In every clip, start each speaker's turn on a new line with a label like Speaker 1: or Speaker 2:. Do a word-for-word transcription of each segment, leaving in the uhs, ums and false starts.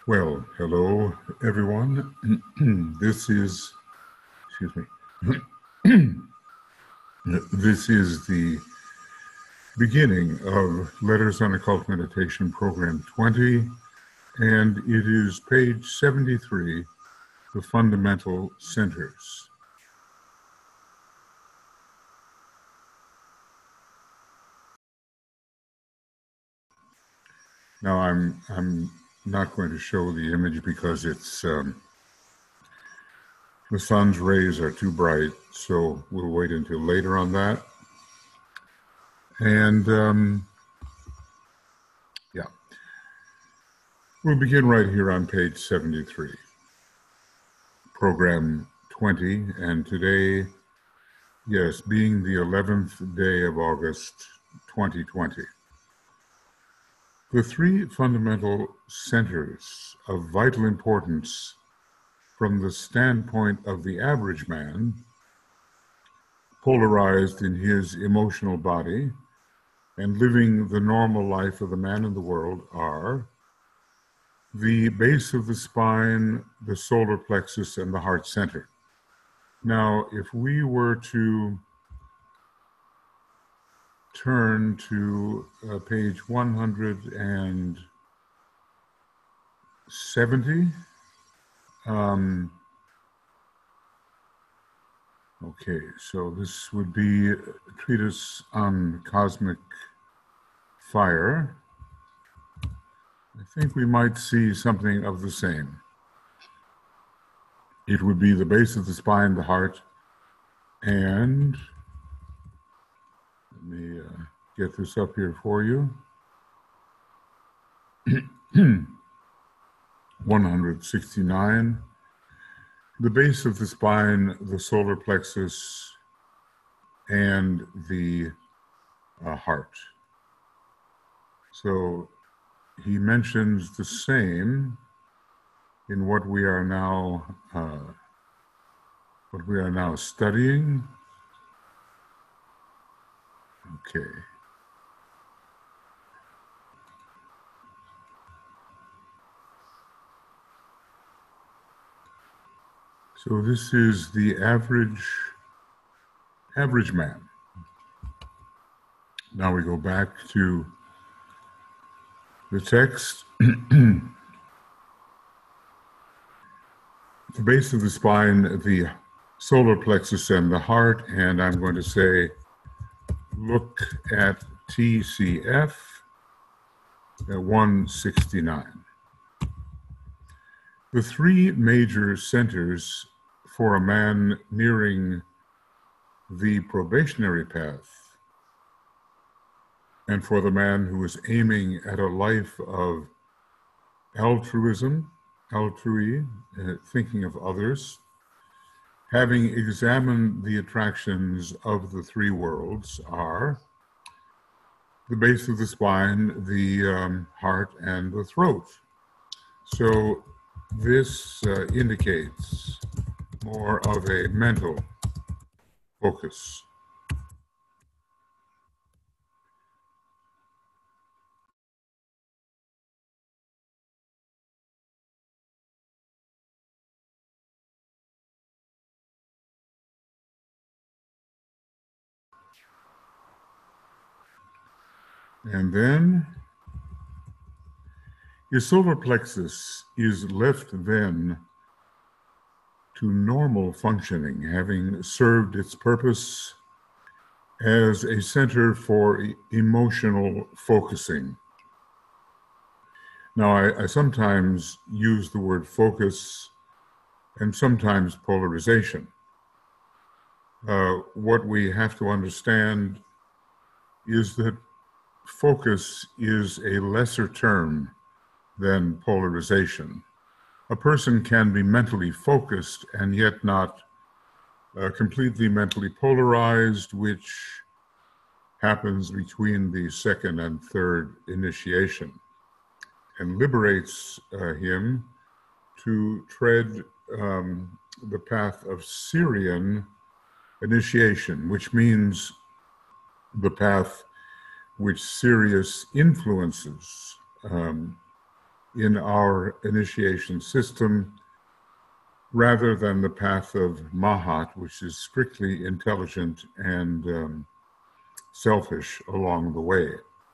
Speaker 1: Well, hello, everyone. This is, excuse me, this is the beginning of Letters on Occult Meditation Program twenty, and it is page seventy-three, The Fundamental Centers. Now, I'm, I'm not going to show the image because it's um, the sun's rays are too bright, so we'll wait until later on that. And um, yeah, we'll begin right here on page seventy-three, program twenty, and today, yes, being the eleventh day of August, twenty twenty. The three fundamental centers of vital importance from the standpoint of the average man, polarized in his emotional body and living the normal life of the man in the world, are the base of the spine, the solar plexus, and the heart center. Now, if we were to turn to uh, page one hundred seventy, um, okay, so this would be a treatise on cosmic fire. I think we might see something of the same. It would be the base of the spine, the heart, and let me uh, get this up here for you. one hundred sixty-nine. The base of the spine, the solar plexus, and the uh, heart. So he mentions the same in what we are now uh, what we are now studying. Okay. So this is the average average man. Now we go back to the text. The base of the spine, the solar plexus, and the heart, and I'm going to say, look at T C F at one sixty-nine. The three major centers for a man nearing the probationary path, and for the man who is aiming at a life of altruism, altrui, uh, thinking of others, having examined the attractions of the three worlds, are the base of the spine, the um, heart, and the throat. So this uh, indicates more of a mental focus. And then your solar plexus is left then to normal functioning, having served its purpose as a center for e- emotional focusing. Now, I, I sometimes use the word focus and sometimes polarization. Uh, what we have to understand is that focus is a lesser term than polarization. A person can be mentally focused and yet not uh, completely mentally polarized, which happens between the second and third initiation, and liberates uh, him to tread um, the path of Syrian initiation, which means the path which Sirius influences, um, in our initiation system, rather than the path of Mahat, which is strictly intelligent and um, selfish along the way,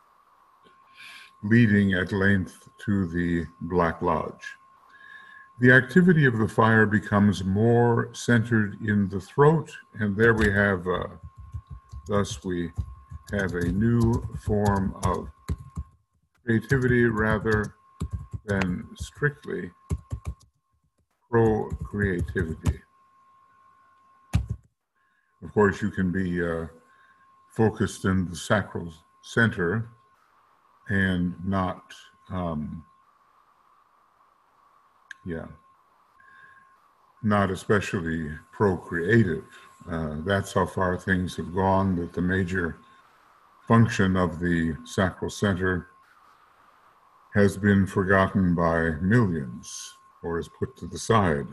Speaker 1: leading at length to the Black Lodge. The activity of the fire becomes more centered in the throat, and there we have, uh, thus we have a new form of creativity rather than strictly procreativity. Of course, you can be uh, focused in the sacral center and not, um, yeah, not especially procreative. Uh, that's how far things have gone, that the major function of the sacral center has been forgotten by millions or is put to the side.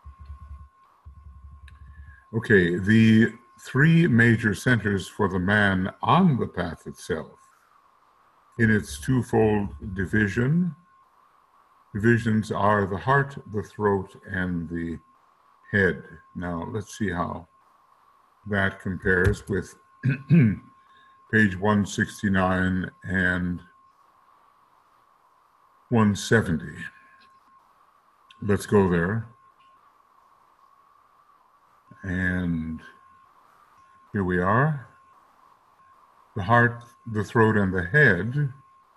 Speaker 1: Okay, the three major centers for the man on the path itself, in its twofold division, divisions are the heart, the throat, and the head. Now, let's see how that compares with page one sixty-nine and one seventy. Let's go there. And here we are. The heart, the throat, and the head.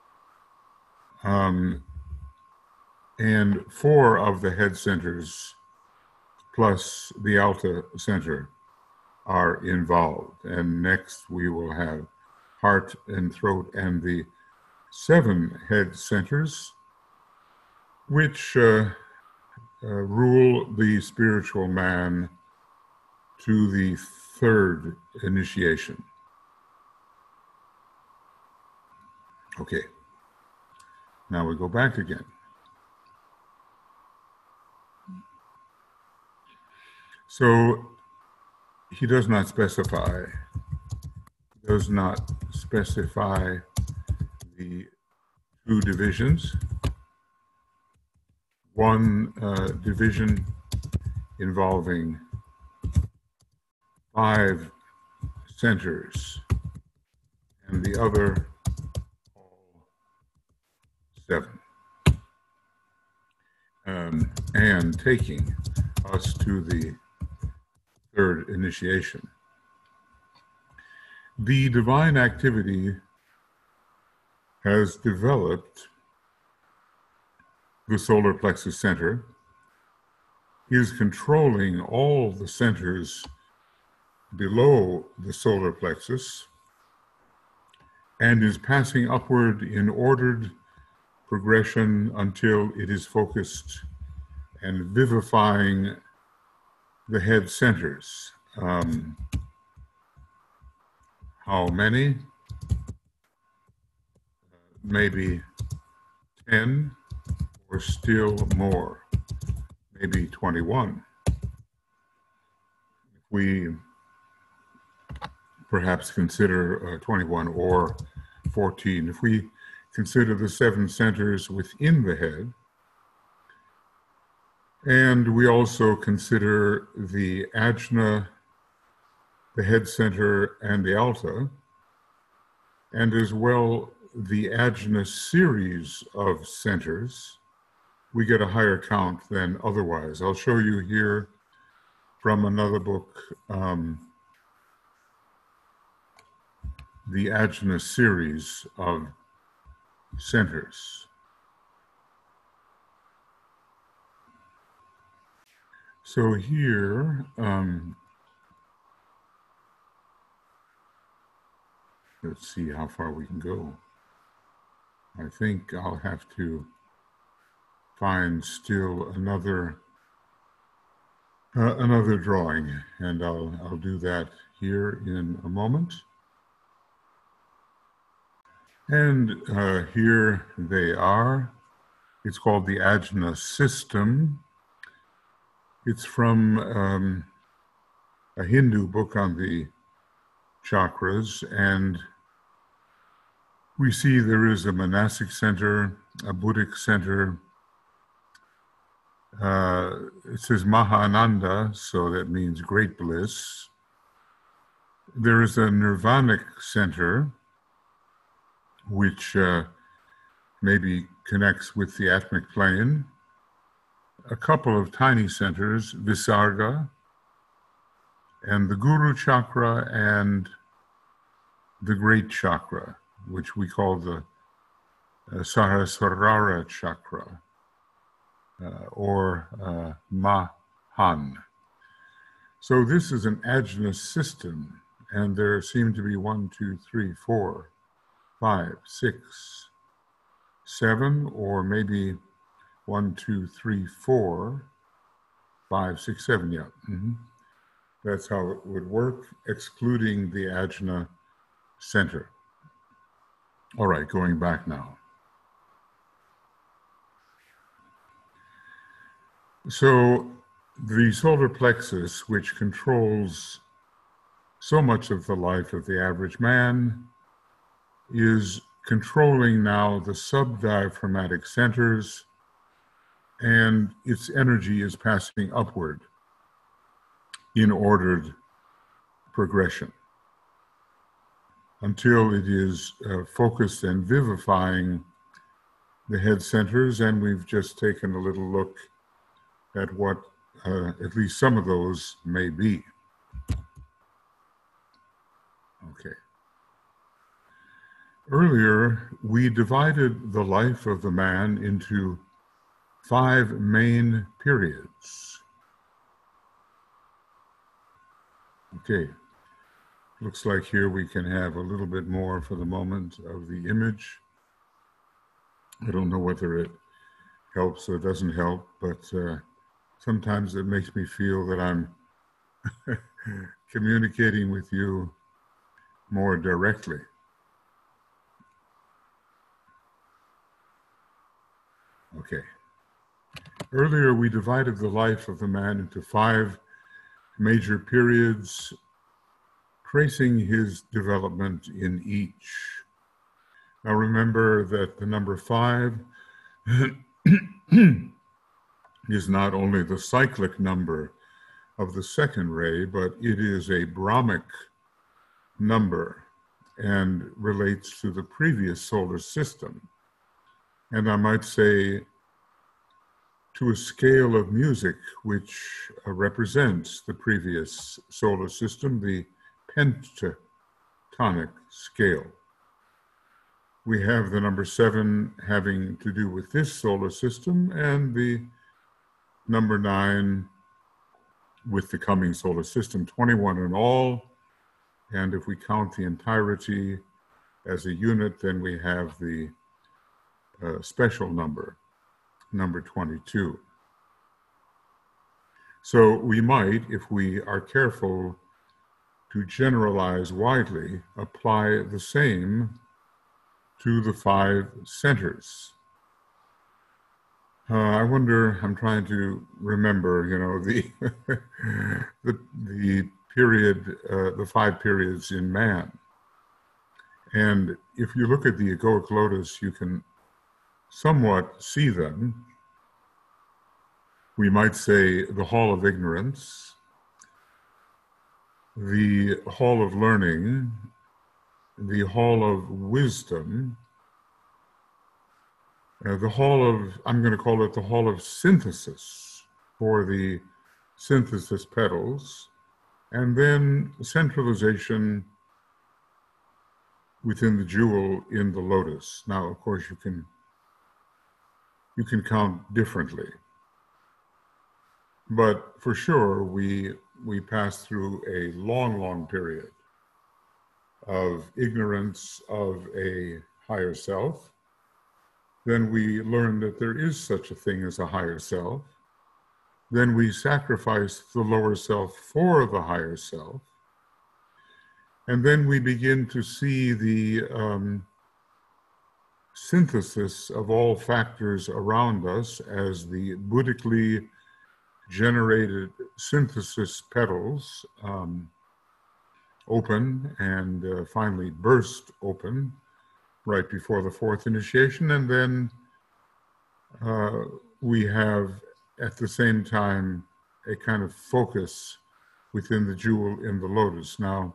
Speaker 1: Um, and four of the head centers plus the Alta center are involved. And next we will have heart and throat and the seven head centers, which uh, uh, rule the spiritual man to the third initiation. Okay, now we go back again. So he does not specify, does not specify the two divisions. One uh, division involving five centers, and the other all seven. Um, and taking us to the third initiation. The divine activity has developed the solar plexus center, is controlling all the centers below the solar plexus, and is passing upward in ordered progression until it is focused and vivifying the head centers. Um, how many? Maybe ten, or still more, maybe twenty-one. If we perhaps consider uh, twenty-one or fourteen, if we consider the seven centers within the head, and we also consider the ajna, the head center, and the alta, and as well the ajna series of centers, we get a higher count than otherwise. I'll show you here from another book, um, the ajna series of centers. So here, um, let's see how far we can go. I think I'll have to find still another uh, another drawing, and I'll I'll do that here in a moment. And uh, here they are. It's called the Ajna System. It's from um, a Hindu book on the chakras, and we see there is a monastic center, a Buddhic center, Uh, it says Mahananda, so that means great bliss. There is a nirvanic center, which uh, maybe connects with the Atmic plane. A couple of tiny centers, Visarga, and the Guru chakra and the great chakra, which we call the uh, Sahasrara chakra, uh, or uh, Mahan. So this is an ajna system, and there seem to be one, two, three, four, five, six, seven, or maybe one, two, three, four, five, six, seven, yeah. Mm-hmm. That's how it would work, excluding the ajna center. All right, going back now. So the solar plexus, which controls so much of the life of the average man, is controlling now the subdiaphragmatic centers, and its energy is passing upward in ordered progression until it is uh, focused and vivifying the head centers. And we've just taken a little look at what uh, at least some of those may be. Okay. Earlier, we divided the life of the man into five main periods. Okay. Looks like here we can have a little bit more for the moment of the image. I don't know whether it helps or doesn't help, but uh, sometimes it makes me feel that I'm communicating with you more directly. Okay. Earlier, we divided the life of the man into five major periods, tracing his development in each. Now remember that the number five is not only the cyclic number of the second ray, but it is a Brahmic number and relates to the previous solar system. And I might say to a scale of music which uh, represents the previous solar system, the pentatonic scale. We have the number seven having to do with this solar system, and the number nine with the coming solar system, twenty-one in all. And if we count the entirety as a unit, then we have the uh, special number, number twenty-two. So we might, if we are careful to generalize widely, apply the same to the five centers. Uh, I wonder, I'm trying to remember, you know, the the, the period, uh, the five periods in man. And if you look at the egoic lotus, you can somewhat see them. We might say the hall of ignorance, the hall of learning, the hall of wisdom, uh, the hall of, I'm going to call it the hall of synthesis for the synthesis petals, and then centralization within the jewel in the lotus. Now, of course, you can you can count differently, but for sure, we we pass through a long, long period of ignorance of a higher self. Then we learn that there is such a thing as a higher self. Then we sacrifice the lower self for the higher self. And then we begin to see the um, synthesis of all factors around us as the Buddhically generated synthesis petals um, open and uh, finally burst open right before the fourth initiation. And then uh, we have at the same time a kind of focus within the jewel in the lotus. Now,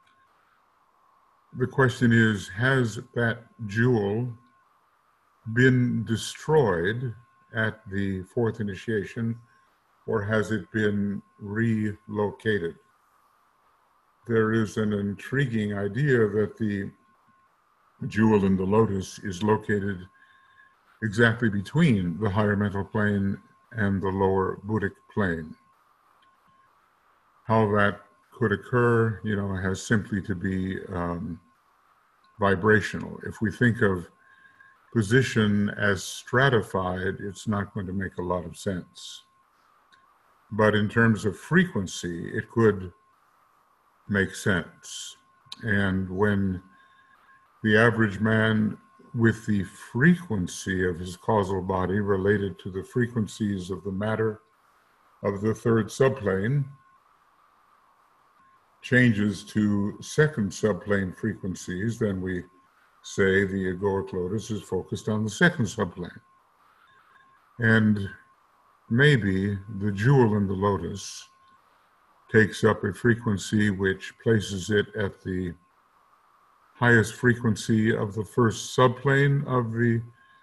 Speaker 1: the question is, has that jewel been destroyed at the fourth initiation, or has it been relocated? There is an intriguing idea that the jewel in the lotus is located exactly between the higher mental plane and the lower Buddhic plane. How that could occur, you know, has simply to be um, vibrational. If we think of position as stratified, it's not going to make a lot of sense. But in terms of frequency, it could make sense. And when the average man, with the frequency of his causal body related to the frequencies of the matter of the third subplane, changes to second subplane frequencies, then we say the egoic lotus is focused on the second subplane. And maybe the jewel in the lotus takes up a frequency which places it at the highest frequency of the first subplane of the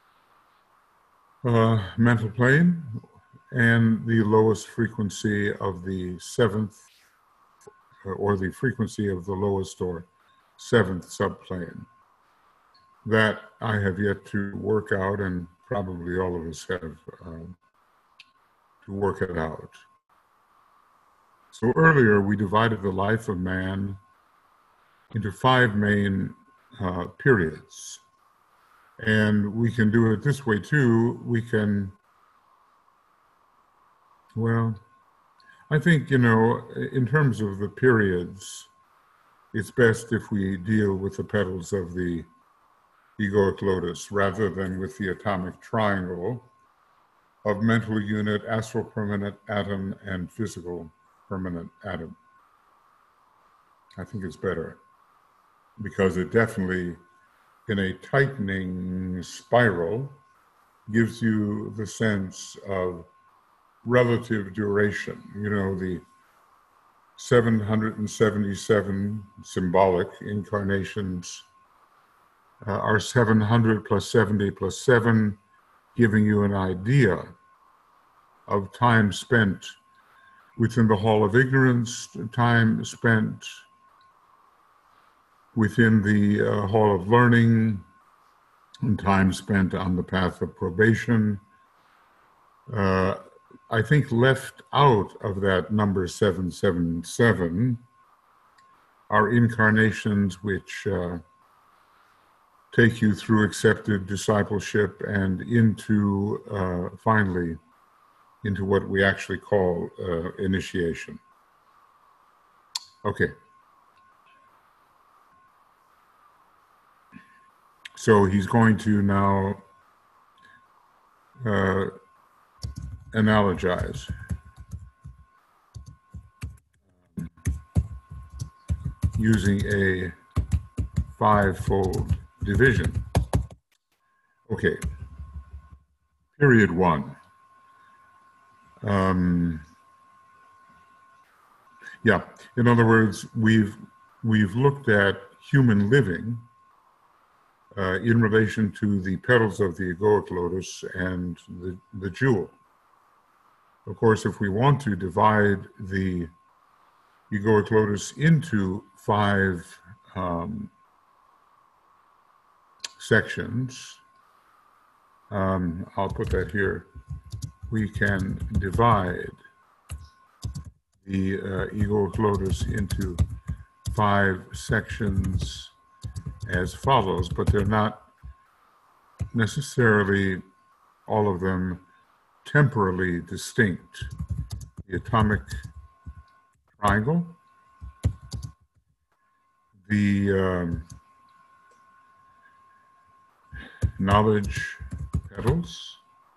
Speaker 1: uh, mental plane and the lowest frequency of the seventh, or the frequency of the lowest or seventh subplane. That I have yet to work out, and probably all of us have uh, to work it out. So earlier we divided the life of man into five main uh, periods. And we can do it this way too. We can, well, I think, you know, in terms of the periods, it's best if we deal with the petals of the egoic lotus rather than with the atomic triangle of mental unit, astral permanent atom, and physical permanent atom. I think it's better because it definitely, in a tightening spiral, gives you the sense of relative duration. You know, the seven hundred seventy-seven symbolic incarnations uh, are seven hundred plus seventy plus seven, giving you an idea of time spent within the hall of ignorance, time spent within the uh, hall of learning, and time spent on the path of probation. Uh, I think left out of that number seven seven seven are incarnations which uh, take you through accepted discipleship and into, uh, finally, into what we actually call uh, initiation. Okay. So he's going to now uh, analogize. Using a five-fold division. Okay. Period one. Um, yeah, in other words, we've we've looked at human living uh, in relation to the petals of the egoic lotus and the, the jewel. Of course, if we want to divide the egoic lotus into five um, sections, um, I'll put that here. We can divide the uh, egoic lotus into five sections as follows, but they're not necessarily all of them temporally distinct. The atomic triangle, the um, knowledge petals,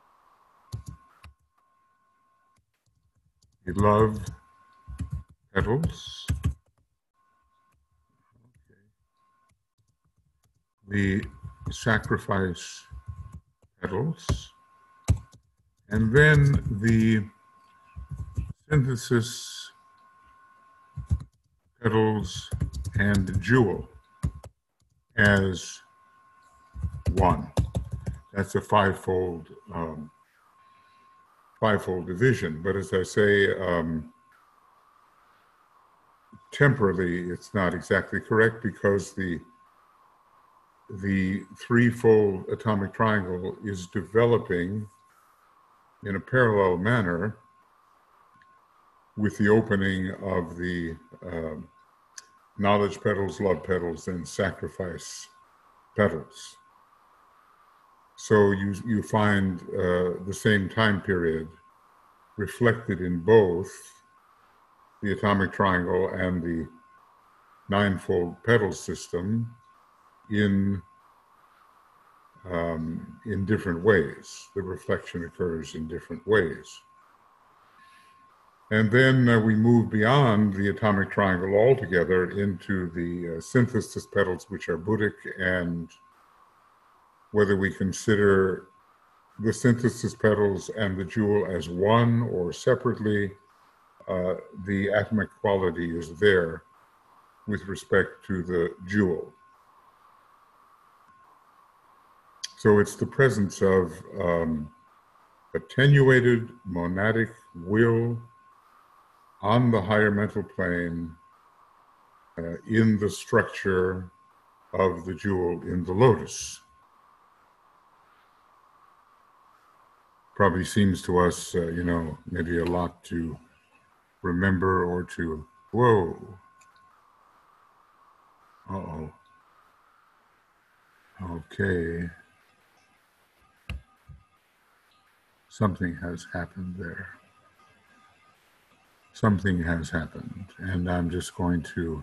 Speaker 1: the love petals, okay. The sacrifice petals, And then the synthesis, petals, and jewel as one. That's a fivefold, um, fivefold division. But as I say, um, temporally, it's not exactly correct because the the threefold atomic triangle is developing in a parallel manner with the opening of the um, knowledge petals, love petals, and sacrifice petals. So you, you find uh, the same time period reflected in both the atomic triangle and the ninefold petal system in um, in different ways. The reflection occurs in different ways. And then uh, we move beyond the atomic triangle altogether into the uh, synthesis petals, which are Buddhic, and whether we consider the synthesis petals and the jewel as one or separately, uh, the atomic quality is there with respect to the jewel. So it's the presence of um, attenuated monadic will on the higher mental plane uh, in the structure of the jewel in the lotus. Probably seems to us, uh, you know, maybe a lot to remember or to, whoa, uh-oh, okay. Something has happened there. Something has happened, and I'm just going to,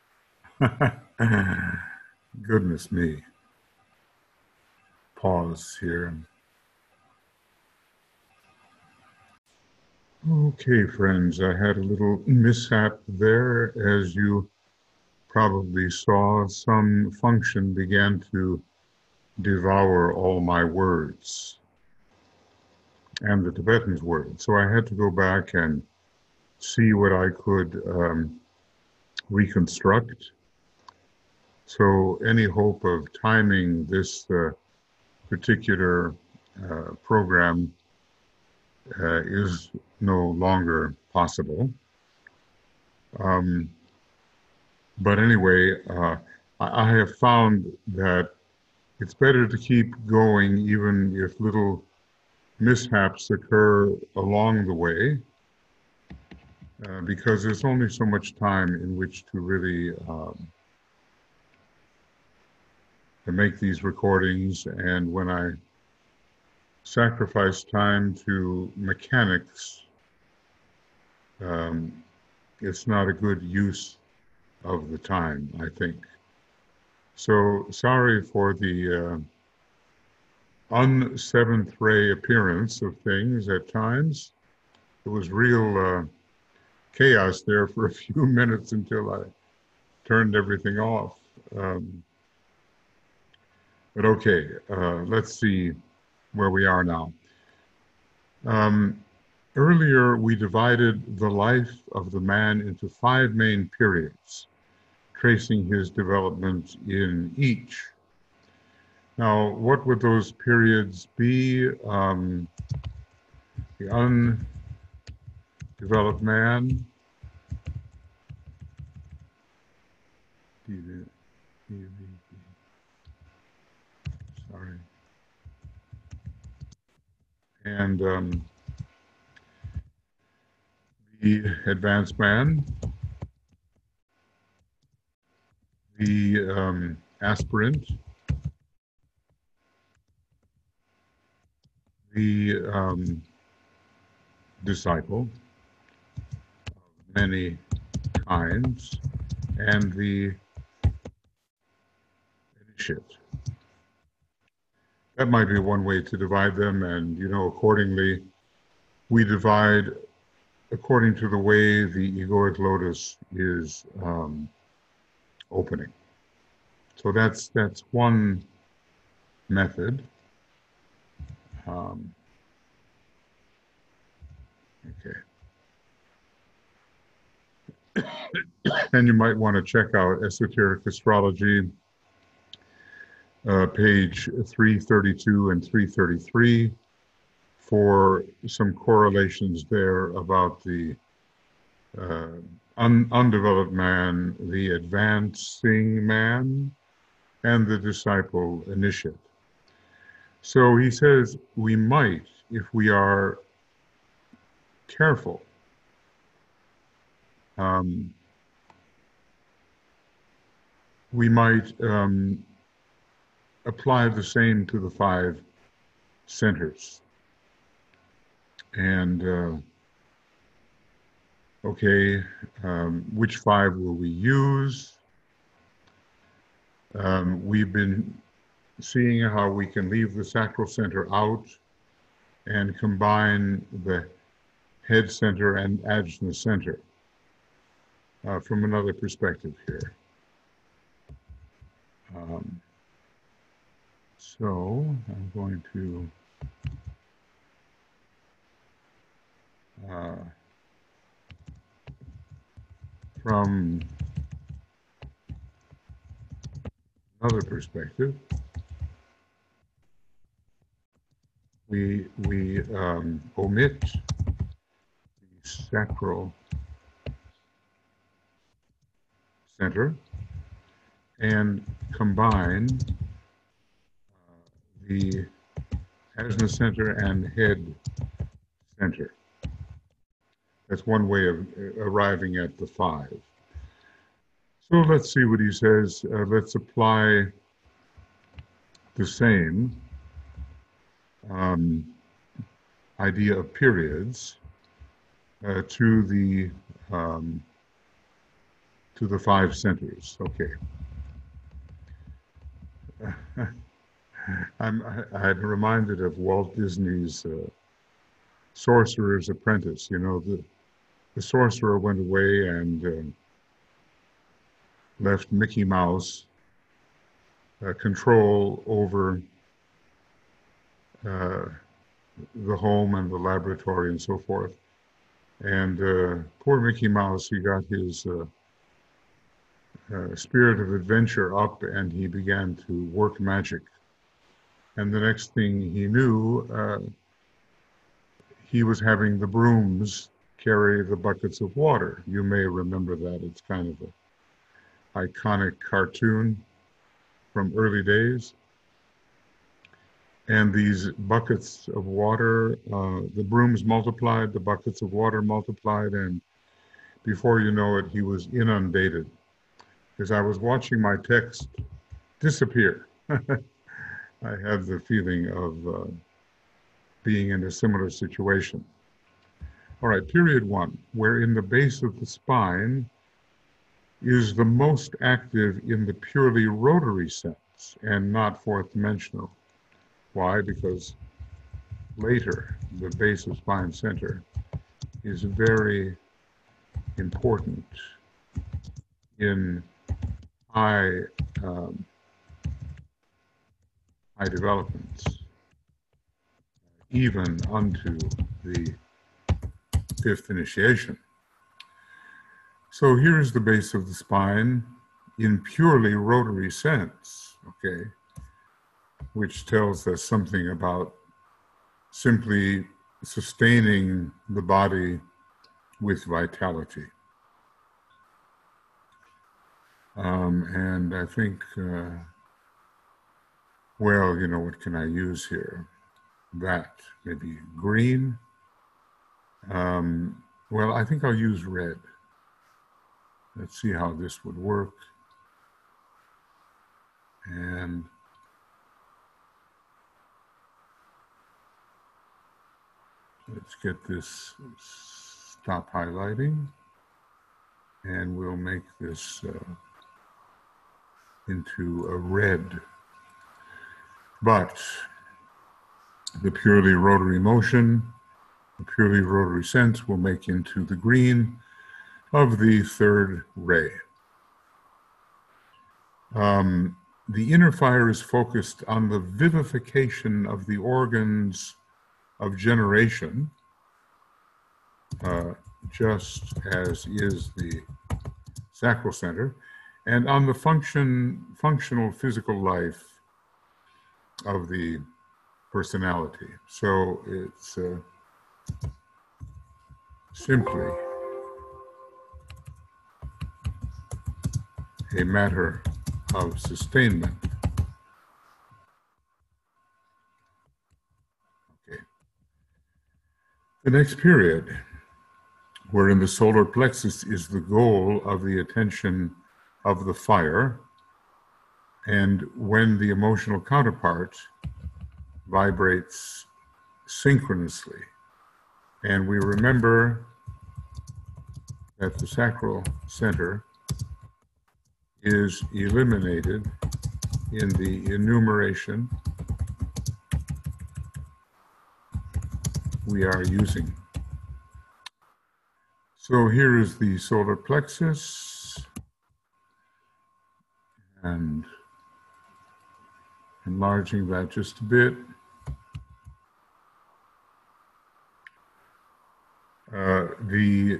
Speaker 1: goodness me, pause here. Okay, friends, I had a little mishap there. As you probably saw, some function began to devour all my words and the Tibetan's words. So I had to go back and see what I could um, reconstruct. So any hope of timing this uh, particular uh, program uh, is no longer possible. Um, but anyway, uh, I, I have found that it's better to keep going even if little mishaps occur along the way, uh, because there's only so much time in which to really um, to make these recordings. And when I sacrifice time to mechanics, um, it's not a good use of the time, I think. So sorry for the uh, un-seventh ray appearance of things at times. It was real uh, chaos there for a few minutes until I turned everything off. Um, but okay, uh, let's see where we are now. Um, earlier, we divided the life of the man into five main periods, tracing his development in each. Now, what would those periods be? Um, the undeveloped man, sorry, and um, the advanced man, the um, aspirant, the um, disciple of many kinds, and the initiate. That might be one way to divide them, and you know, accordingly, we divide according to the way the egoic lotus is um, opening. So that's that's one method. Um, Okay. And you might want to check out Esoteric Astrology, uh, page three thirty-two and three thirty-three, for some correlations there about the uh, un undeveloped man, the advancing man, and the disciple initiate. So he says we might, if we are careful, um, we might um, apply the same to the five centers. And uh, okay, um, which five will we use? Um, we've been seeing how we can leave the sacral center out and combine the head center and ajna center uh, from another perspective here. Um, so I'm going to uh, from another perspective, we we um, omit the sacral center and combine uh, the ajna center and head center. That's one way of arriving at the five. So let's see what he says. Uh, let's apply the same um, idea of periods uh, to the um, to the five centers. Okay. I'm I'm reminded of Walt Disney's uh, Sorcerer's Apprentice. You know, the the sorcerer went away and uh, left Mickey Mouse uh, control over uh, the home and the laboratory and so forth. And uh, poor Mickey Mouse, he got his uh, uh, spirit of adventure up and he began to work magic. And the next thing he knew, uh, he was having the brooms carry the buckets of water. You may remember that. It's kind of an iconic cartoon from early days. And these buckets of water, uh, the brooms multiplied, the buckets of water multiplied, and before you know it, he was inundated. As I was watching my text disappear, I had the feeling of uh, being in a similar situation. All right, period one, where in the base of the spine is the most active in the purely rotary sense and not fourth dimensional. Why? Because later, the base of spine center is very important in high, um, high developments, even unto the fifth initiation. So here's the base of the spine in purely rotary sense, okay, which tells us something about simply sustaining the body with vitality. Um, and I think, uh, well, you know, what can I use here? That, maybe green. Um, well, I think I'll use red. Let's see how this would work. And let's get this, stop highlighting, and we'll make this uh, into a red. But the purely rotary motion, the purely rotary sense will make into the green of the third ray. Um, the inner fire is focused on the vivification of the organs of generation uh, just as is the sacral center, and on the function, functional physical life of the personality. So it's uh, simply a matter of sustainment. Okay. The next period, wherein the solar plexus is the goal of the attention of the fire, and when the emotional counterpart vibrates synchronously. And we remember that the sacral center is eliminated in the enumeration we are using. So here is the solar plexus, and enlarging that just a bit. Uh, the,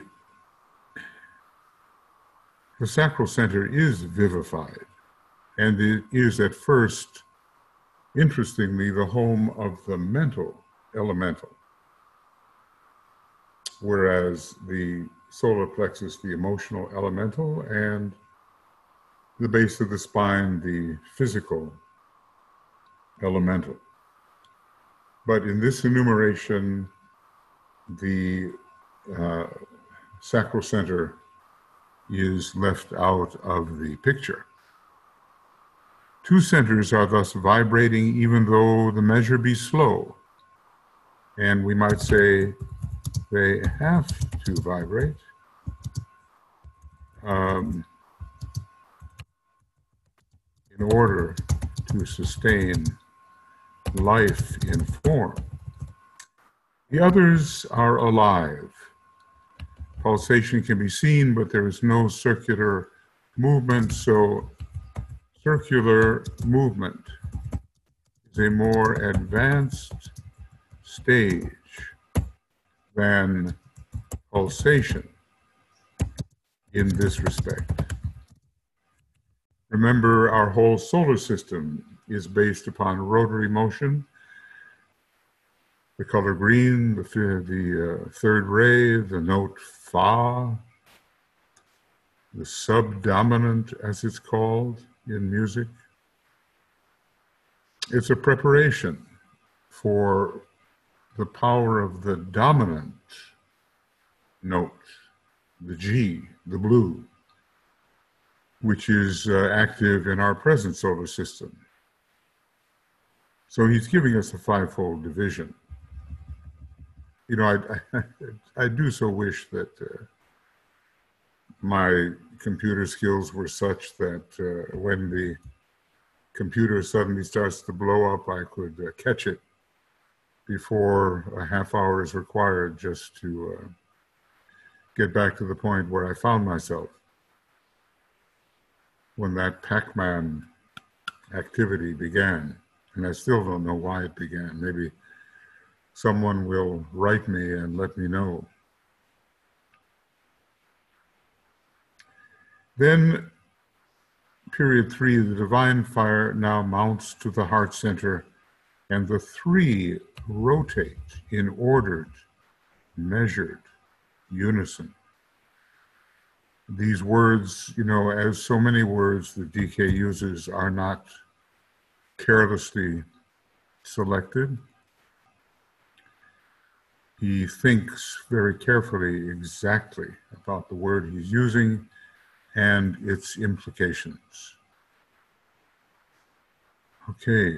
Speaker 1: the sacral center is vivified, and it is at first, interestingly, the home of the mental elemental, whereas the solar plexus, the emotional elemental, and the base of the spine, the physical elemental. But in this enumeration, the uh, sacral center is left out of the picture. Two centers are thus vibrating even though the measure be slow. And we might say they have to vibrate. Um, in order to sustain life in form. The others are alive. Pulsation can be seen, but there is no circular movement, so circular movement is a more advanced stage than pulsation in this respect. Remember, our whole solar system is based upon rotary motion. The color green, the, the uh, third ray, the note Fa, the subdominant, as it's called in music. It's a preparation for the power of the dominant note, the G, the blue, which is uh, active in our present solar system. So he's giving us a fivefold division. You know, I, I, I do so wish that uh, my computer skills were such that uh, when the computer suddenly starts to blow up, I could uh, catch it before a half hour is required just to uh, get back to the point where I found myself when that Pac-Man activity began. And I still don't know why it began. Maybe someone will write me and let me know. Then, period three, the divine fire now mounts to the heart center, and the three rotate in ordered, measured unison. These words, you know, as so many words that D K uses, are not carelessly selected. He thinks very carefully exactly about the word he's using and its implications. Okay.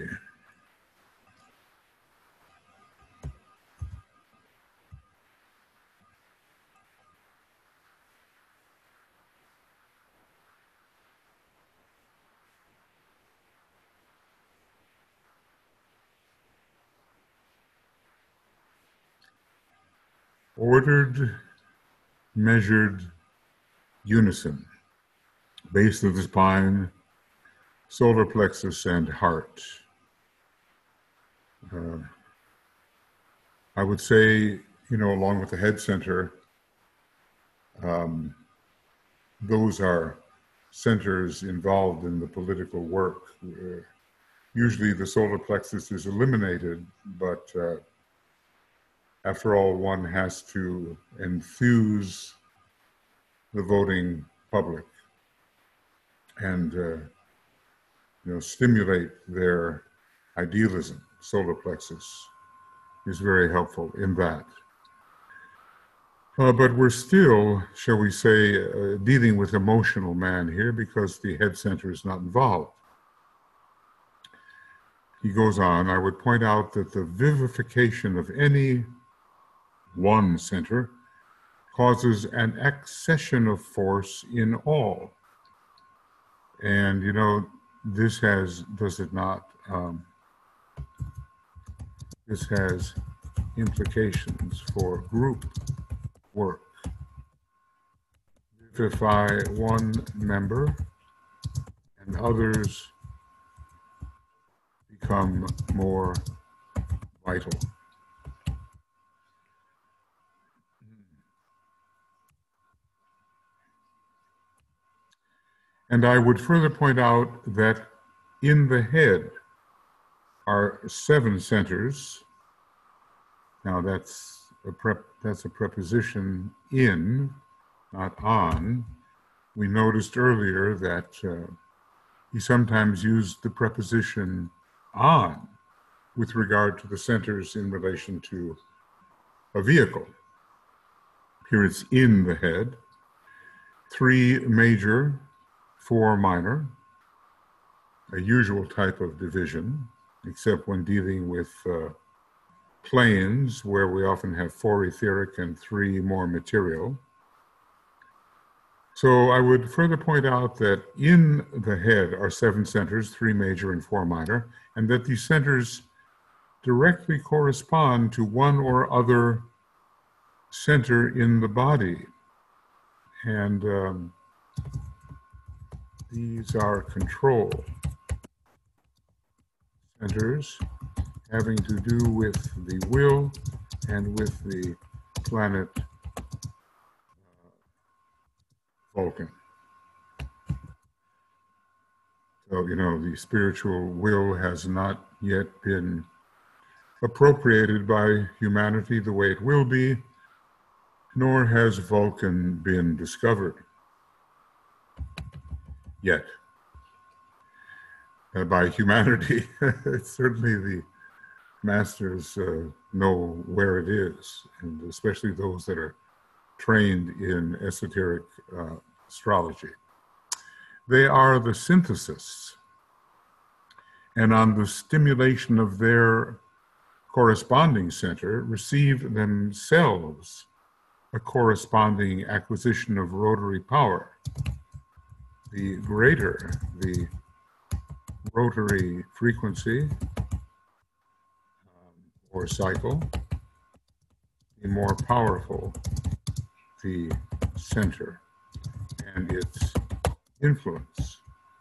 Speaker 1: Ordered, measured unison, base of the spine, solar plexus, and heart. Uh, I would say, you know, along with the head center, Um, those are centers involved in the political work. Uh, usually the solar plexus is eliminated, but uh, after all, one has to enthuse the voting public and uh, you know, stimulate their idealism. Solar plexus is very helpful in that. Uh, but we're still, shall we say, uh, dealing with emotional man here because the head center is not involved. He goes on, I would point out that the vivification of any one center causes an accession of force in all. And, you know, this has, does it not, um, this has implications for group work. Vivify one member and others become more vital. And I would further point out that in the head are seven centers. Now that's a prep, that's a preposition in, not on. We noticed earlier that uh, he sometimes used the preposition on with regard to the centers in relation to a vehicle. Here it's in the head. Three major, four minor, a usual type of division, except when dealing with uh, planes, where we often have four etheric and three more material. So I would further point out that in the head are seven centers, three major and four minor, and that these centers directly correspond to one or other center in the body. And um, these are control centers having to do with the will and with the planet uh, Vulcan. So, you know, the spiritual will has not yet been appropriated by humanity the way it will be, nor has Vulcan been discovered yet. Uh, by humanity, certainly the masters uh, know where it is, and especially those that are trained in esoteric uh, astrology. They are the synthesis, and on the stimulation of their corresponding center, receive themselves a corresponding acquisition of rotary power. The greater the rotary frequency um, or cycle, the more powerful the center and its influence.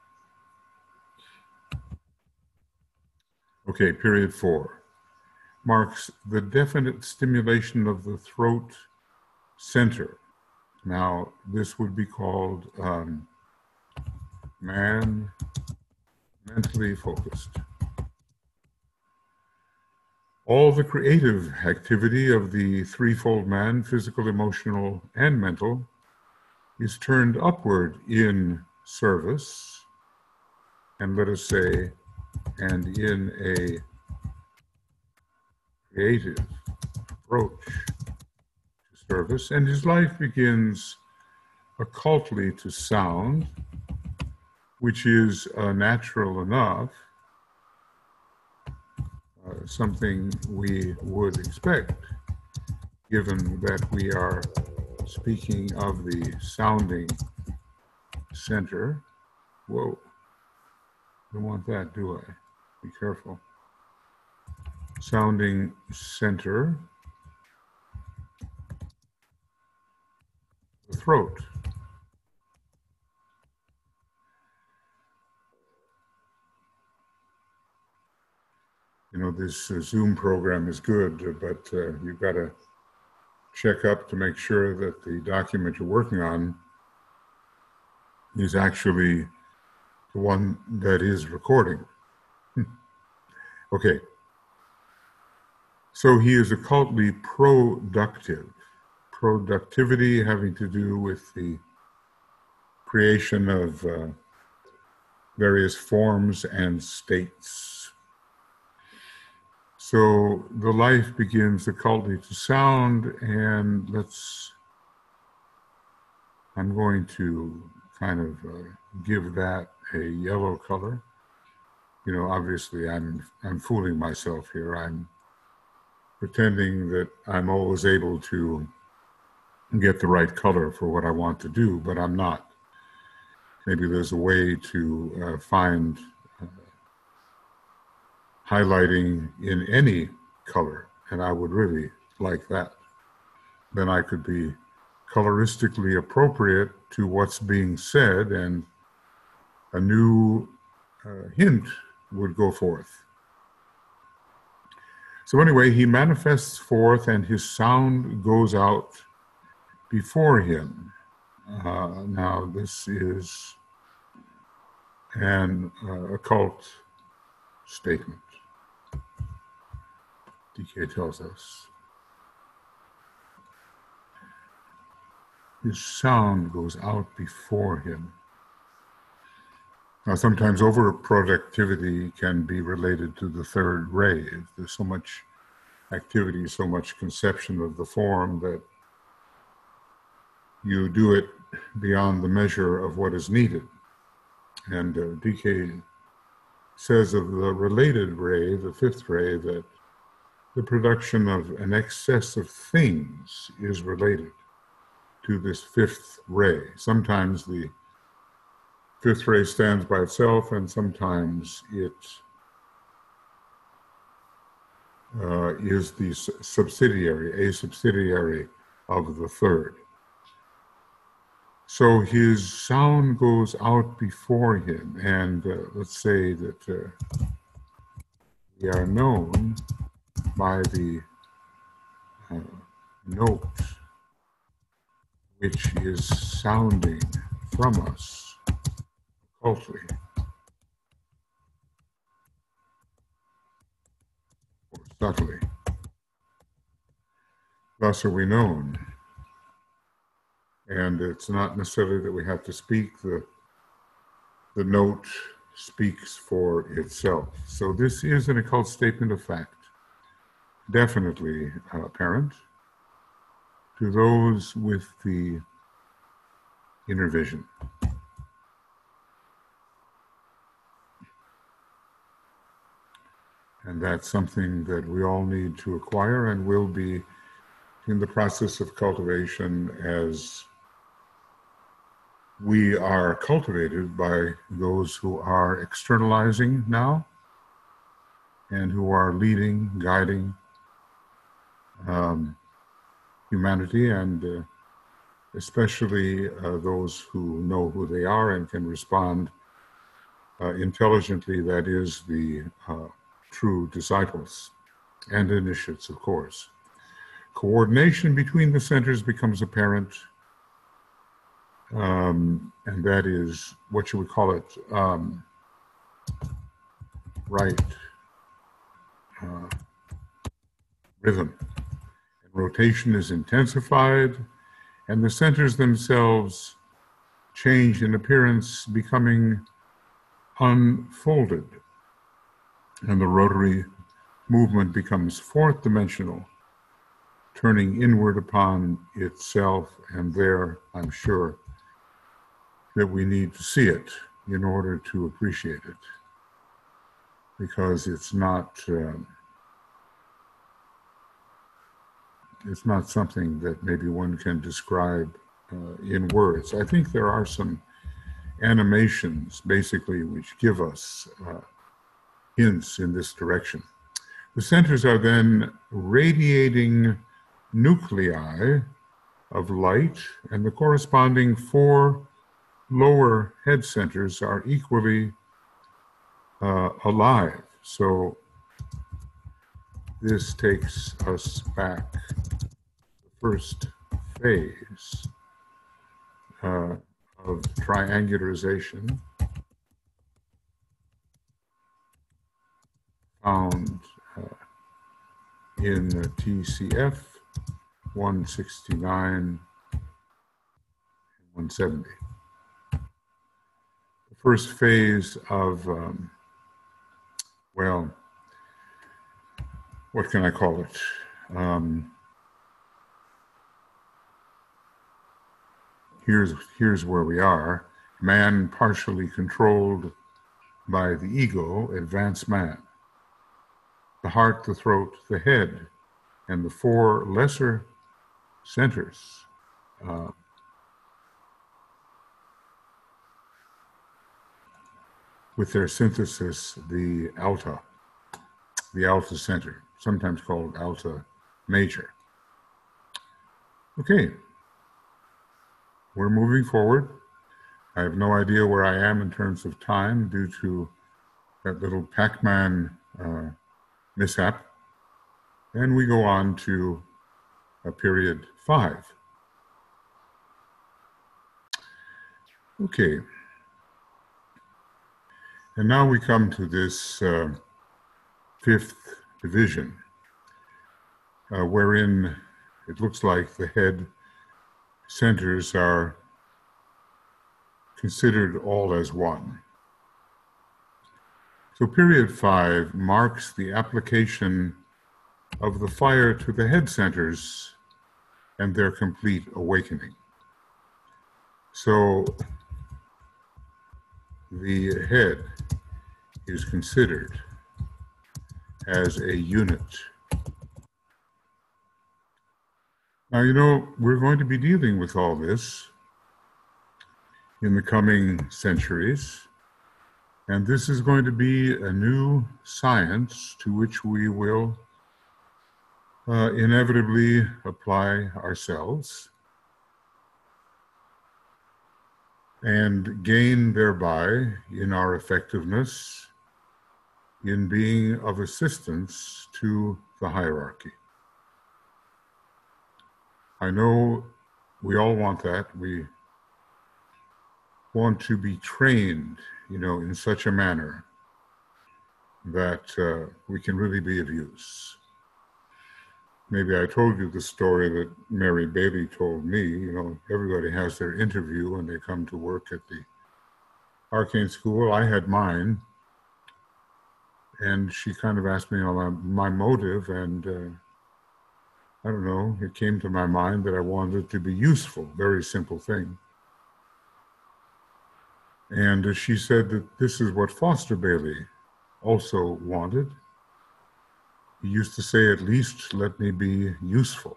Speaker 1: Okay, period four marks the definite stimulation of the throat center. Now, this would be called um, man mentally focused. All the creative activity of the threefold man, physical, emotional, and mental, is turned upward in service, and let us say, and in a creative approach to service, and his life begins occultly to sound, which is uh, natural enough, uh, something we would expect, given that we are speaking of the sounding center. Whoa, don't want that, do I? Be careful. Sounding center, the throat. You know, this uh, Zoom program is good, but uh, you've got to check up to make sure that the document you're working on is actually the one that is recording. Okay. So he is occultly productive. Productivity having to do with the creation of uh, various forms and states. So the life begins occultly to sound, and let's, I'm going to kind of uh, give that a yellow color. You know, obviously I'm, I'm fooling myself here. I'm pretending that I'm always able to get the right color for what I want to do, but I'm not. Maybe there's a way to uh, find uh, highlighting in any color, and I would really like that. Then I could be coloristically appropriate to what's being said, and a new uh, hint would go forth. So anyway, he manifests forth and his sound goes out before him. Uh, now this is an uh, occult statement. D K tells us. His sound goes out before him. Now, sometimes overproductivity can be related to the third ray. There's so much activity, so much conception of the form that you do it beyond the measure of what is needed. And uh, D K says of the related ray, the fifth ray, that the production of an excess of things is related to this fifth ray. Sometimes the fifth ray stands by itself, and sometimes it uh, is the subsidiary, a subsidiary of the third. So his sound goes out before him, and uh, let's say that uh, we are known by the uh, note which is sounding from us occultly or subtly. Thus are we known. And it's not necessarily that we have to speak, the, the note speaks for itself. So this is an occult statement of fact, definitely uh, apparent to those with the inner vision. And that's something that we all need to acquire and will be in the process of cultivation as we are cultivated by those who are externalizing now and who are leading, guiding um, humanity, and uh, especially uh, those who know who they are and can respond uh, intelligently. That is the uh, true disciples and initiates, of course. Coordination between the centers becomes apparent, um, and that is, what should we call it, um, right uh, rhythm. And rotation is intensified, and the centers themselves change in appearance, becoming unfolded. And the rotary movement becomes fourth dimensional, turning inward upon itself, and there, I'm sure, that we need to see it in order to appreciate it, because it's not um, it's not something that maybe one can describe uh, in words. I think there are some animations, basically, which give us uh, hints in this direction. The centers are then radiating nuclei of light, and the corresponding four lower head centers are equally uh, alive. So this takes us back to the first phase uh, of triangularization found uh, in T C F one sixty-nine and one seventy. The first phase of, um, well, what can I call it? Um, here's, here's where we are. Man partially controlled by the ego, advanced man. The heart, the throat, the head, and the four lesser centers uh, with their synthesis, the alta, the alta center, sometimes called alta major. Okay, we're moving forward. I have no idea where I am in terms of time due to that little Pac-Man uh, mishap. And we go on to a period five. Okay. And now we come to this uh, fifth division, uh, wherein it looks like the head centers are considered all as one. So period five marks the application of the fire to the head centers and their complete awakening. So the head is considered as a unit. Now, you know, we're going to be dealing with all this in the coming centuries, and this is going to be a new science to which we will uh, inevitably apply ourselves and gain thereby in our effectiveness in being of assistance to the hierarchy. I know we all want that. We want to be trained, you know, in such a manner that uh, we can really be of use. Maybe I told you the story that Mary Bailey told me. You know, everybody has their interview when they come to work at the Arcane School. I had mine, and she kind of asked me on my motive, and uh, I don't know, it came to my mind that I wanted it to be useful, very simple thing. And uh, she said that this is what Foster Bailey also wanted. He used to say, at least let me be useful.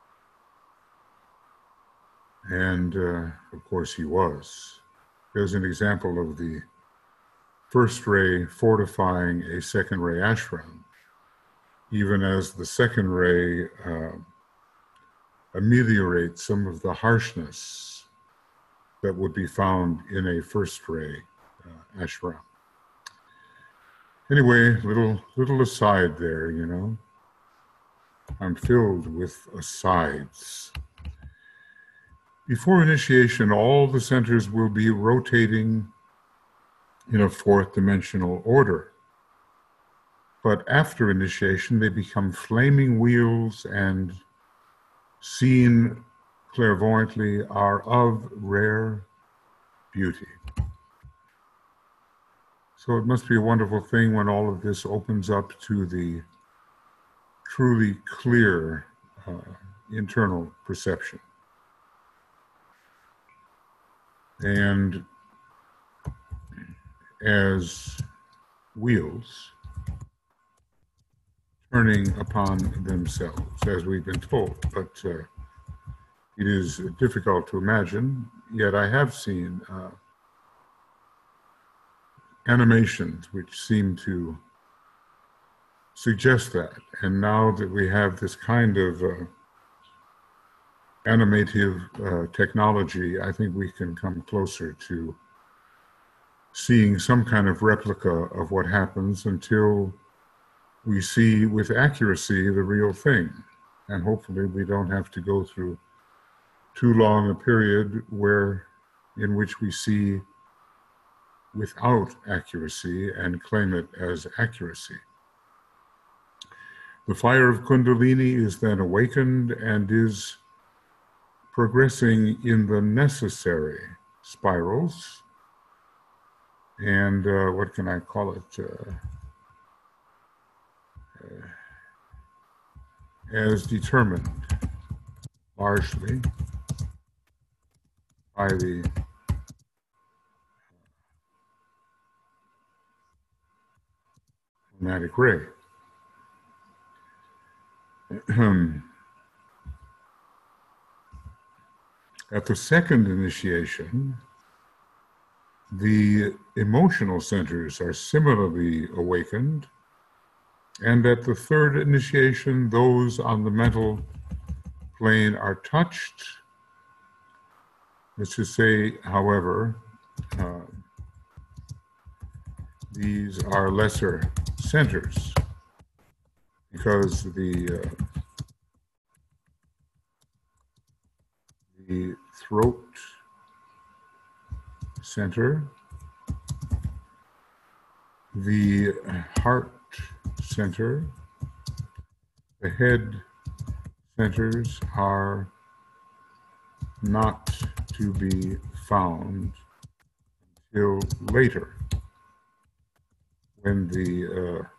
Speaker 1: And uh, of course he was. There's an example of the first ray fortifying a second ray ashram, even as the second ray uh, ameliorates some of the harshness that would be found in a first ray uh, ashram. Anyway, little little aside there, you know. I'm filled with asides. Before initiation, all the centers will be rotating in a fourth dimensional order. But after initiation, they become flaming wheels and, seen clairvoyantly, are of rare beauty. So it must be a wonderful thing when all of this opens up to the truly clear uh, internal perception. And as wheels turning upon themselves, as we've been told, but uh, it is difficult to imagine, yet I have seen uh, animations which seem to suggest that. And now that we have this kind of uh, animative uh, technology, I think we can come closer to seeing some kind of replica of what happens until we see with accuracy the real thing. and hopefully we don't have to go through too long a period where in which we see without accuracy and claim it as accuracy. The fire of Kundalini is then awakened and is progressing in the necessary spirals. And uh, what can I call it? Uh, uh, as determined largely by the chromatic ray. At the second initiation, the emotional centers are similarly awakened, and at the third initiation, those on the mental plane are touched. Let's just say, however, uh, these are lesser centers because the uh, the throat center, the heart center, the head centers are not to be found until later, when the uh,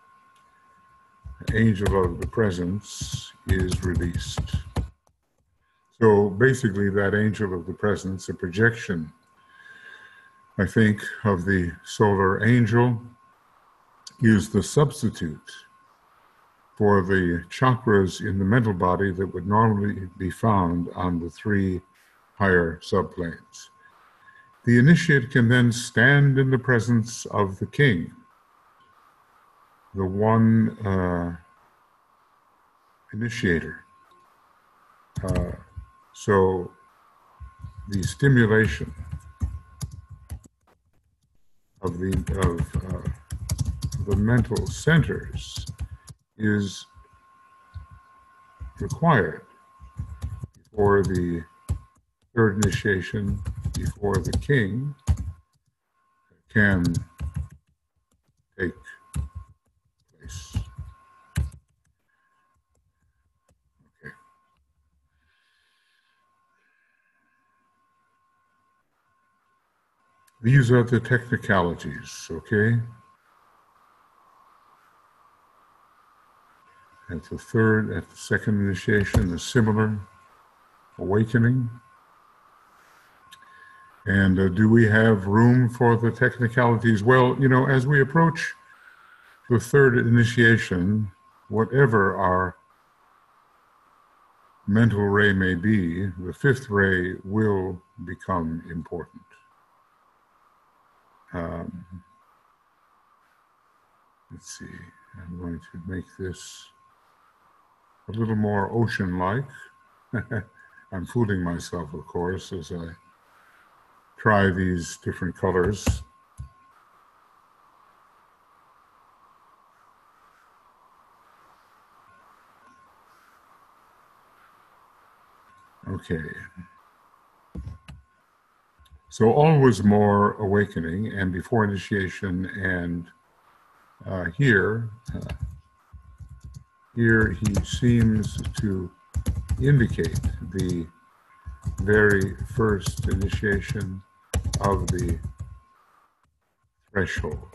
Speaker 1: angel of the presence is released. So basically that angel of the presence, a projection, I think, of the solar angel, is the substitute for the chakras in the mental body that would normally be found on the three higher subplanes. The initiate can then stand in the presence of the king, the one uh, initiator. Uh, so the stimulation of the of uh, the mental centers is required before the third initiation, before the king can take place. Okay. These are the technicalities, okay? At the third, at the second initiation, a similar awakening. And uh, do we have room for the technicalities? Well, you know, as we approach the third initiation, whatever our mental ray may be, the fifth ray will become important. Um, let's see, I'm going to make this a little more ocean-like. I'm fooling myself, of course, as I try these different colors. Okay. So always more awakening, and before initiation, and uh, here, uh, here he seems to indicate the very first initiation of the threshold,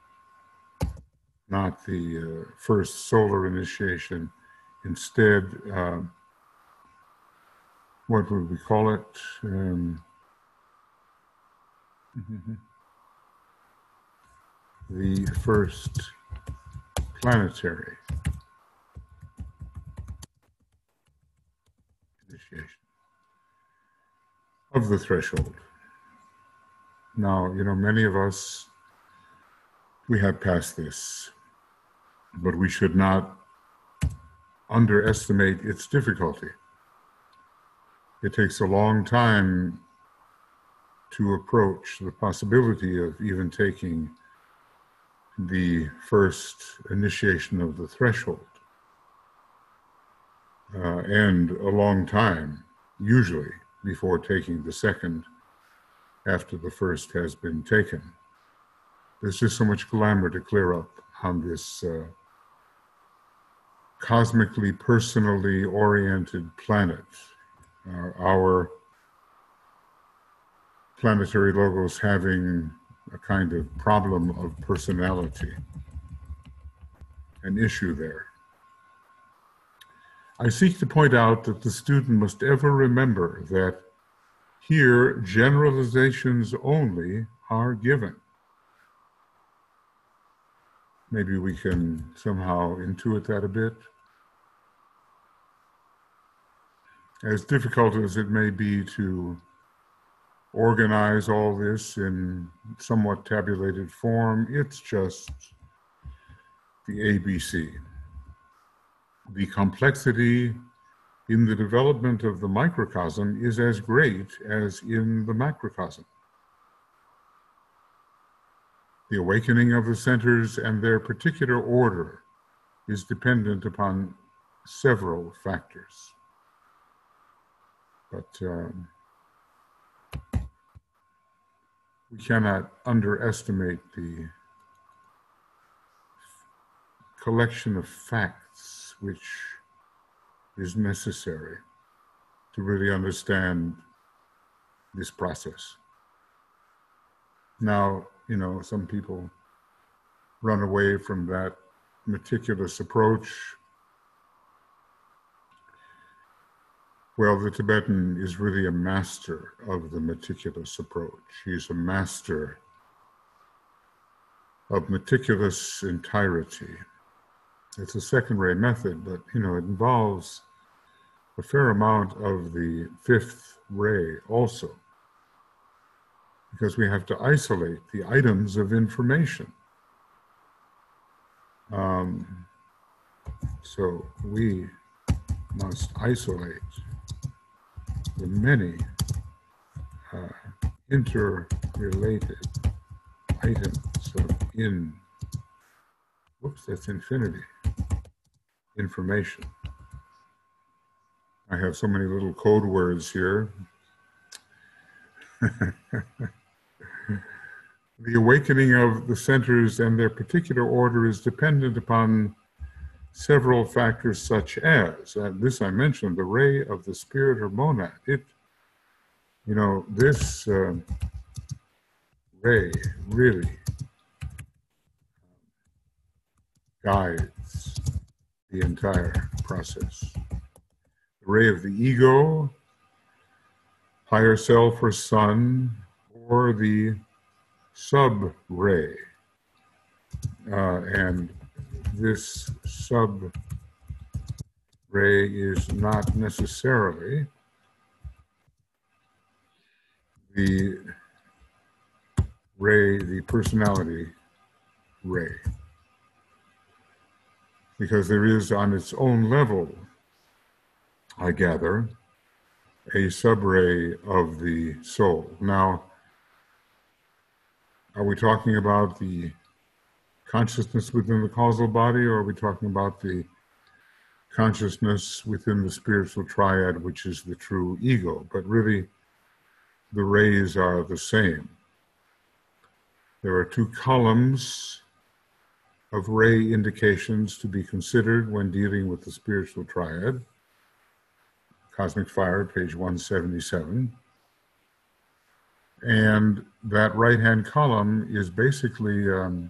Speaker 1: not the uh, first solar initiation. Instead, uh, what would we call it? Um, the first planetary initiation of the threshold. Now, you know, many of us, we have passed this, but we should not underestimate its difficulty. It takes a long time to approach the possibility of even taking the first initiation of the threshold. uh, and a long time, usually, before taking the second after the first has been taken. There's just so much glamour to clear up on this uh, cosmically, personally oriented planet. Uh, our planetary logos having a kind of problem of personality, an issue there. I seek to point out that the student must ever remember that here generalizations only are given. Maybe we can somehow intuit that a bit. As difficult as it may be to organize all this in somewhat tabulated form, it's just the A B C. The complexity in the development of the microcosm is as great as in the macrocosm. The awakening of the centers and their particular order is dependent upon several factors. But um, we cannot underestimate the collection of facts which is necessary to really understand this process. Now, you know, some people run away from that meticulous approach. Well, the Tibetan is really a master of the meticulous approach. He's a master of meticulous entirety. It's a second ray method, but, you know, it involves a fair amount of the fifth ray also, because we have to isolate the items of information. Um, so we must isolate the many uh, interrelated items of in, whoops, that's infinity, information. I have so many little code words here. The awakening of the centers and their particular order is dependent upon several factors such as, uh, this I mentioned, the ray of the spirit or monad. It, you know, this uh, ray really guides the entire process. The ray of the ego, higher self or sun, or the sub-ray. Uh, and this sub-ray is not necessarily the ray, the personality ray, because there is on its own level, I gather, a sub-ray of the soul. Now, are we talking about the consciousness within the causal body, or are we talking about the consciousness within the spiritual triad, which is the true ego? But really, the rays are the same. There are two columns of ray indications to be considered when dealing with the spiritual triad. Cosmic Fire, page one seventy-seven. And that right-hand column is basically um,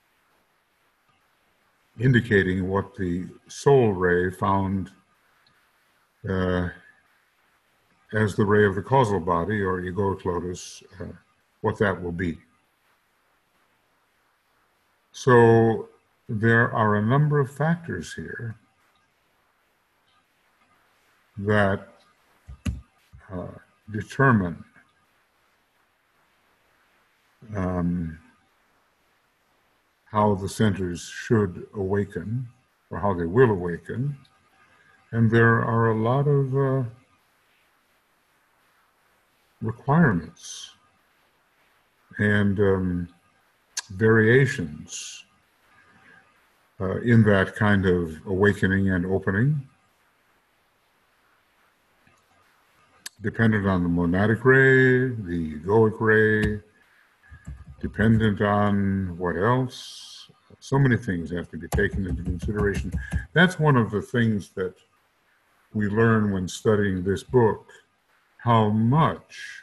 Speaker 1: indicating what the soul ray found uh, as the ray of the causal body, or egoic lotus, uh, what that will be. So there are a number of factors here that uh, determine um, how the centers should awaken, or how they will awaken. And there are a lot of uh, requirements and um, variations uh, in that kind of awakening and opening. dependent on the monadic ray, the egoic ray, dependent on what else? So many things have to be taken into consideration. That's one of the things that we learn when studying this book, how much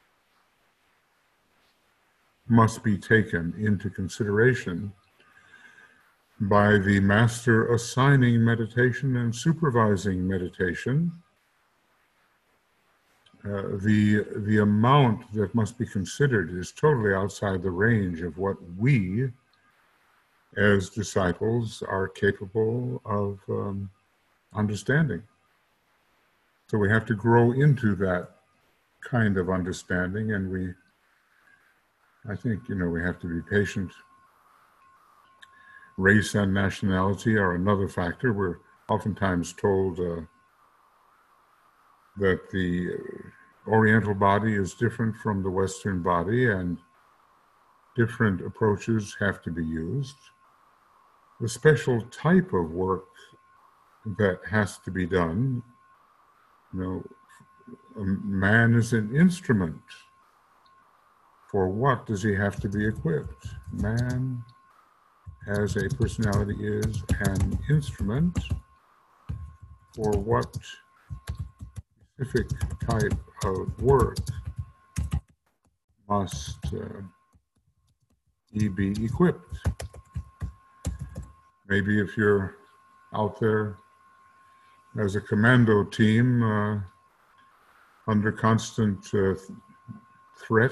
Speaker 1: must be taken into consideration by the master assigning meditation and supervising meditation. Uh, the, the amount that must be considered is totally outside the range of what we, as disciples, are capable of um, understanding. So we have to grow into that kind of understanding, and we, I think, you know, we have to be patient. Race and nationality are another factor. We're oftentimes told uh, that the Oriental body is different from the Western body, and different approaches have to be used. The special type of work that has to be done, you know, a man is an instrument. For what does he have to be equipped? Man, as a personality, is an instrument. For what specific type of work must uh, he be equipped? Maybe if you're out there as a commando team uh, under constant uh, threat,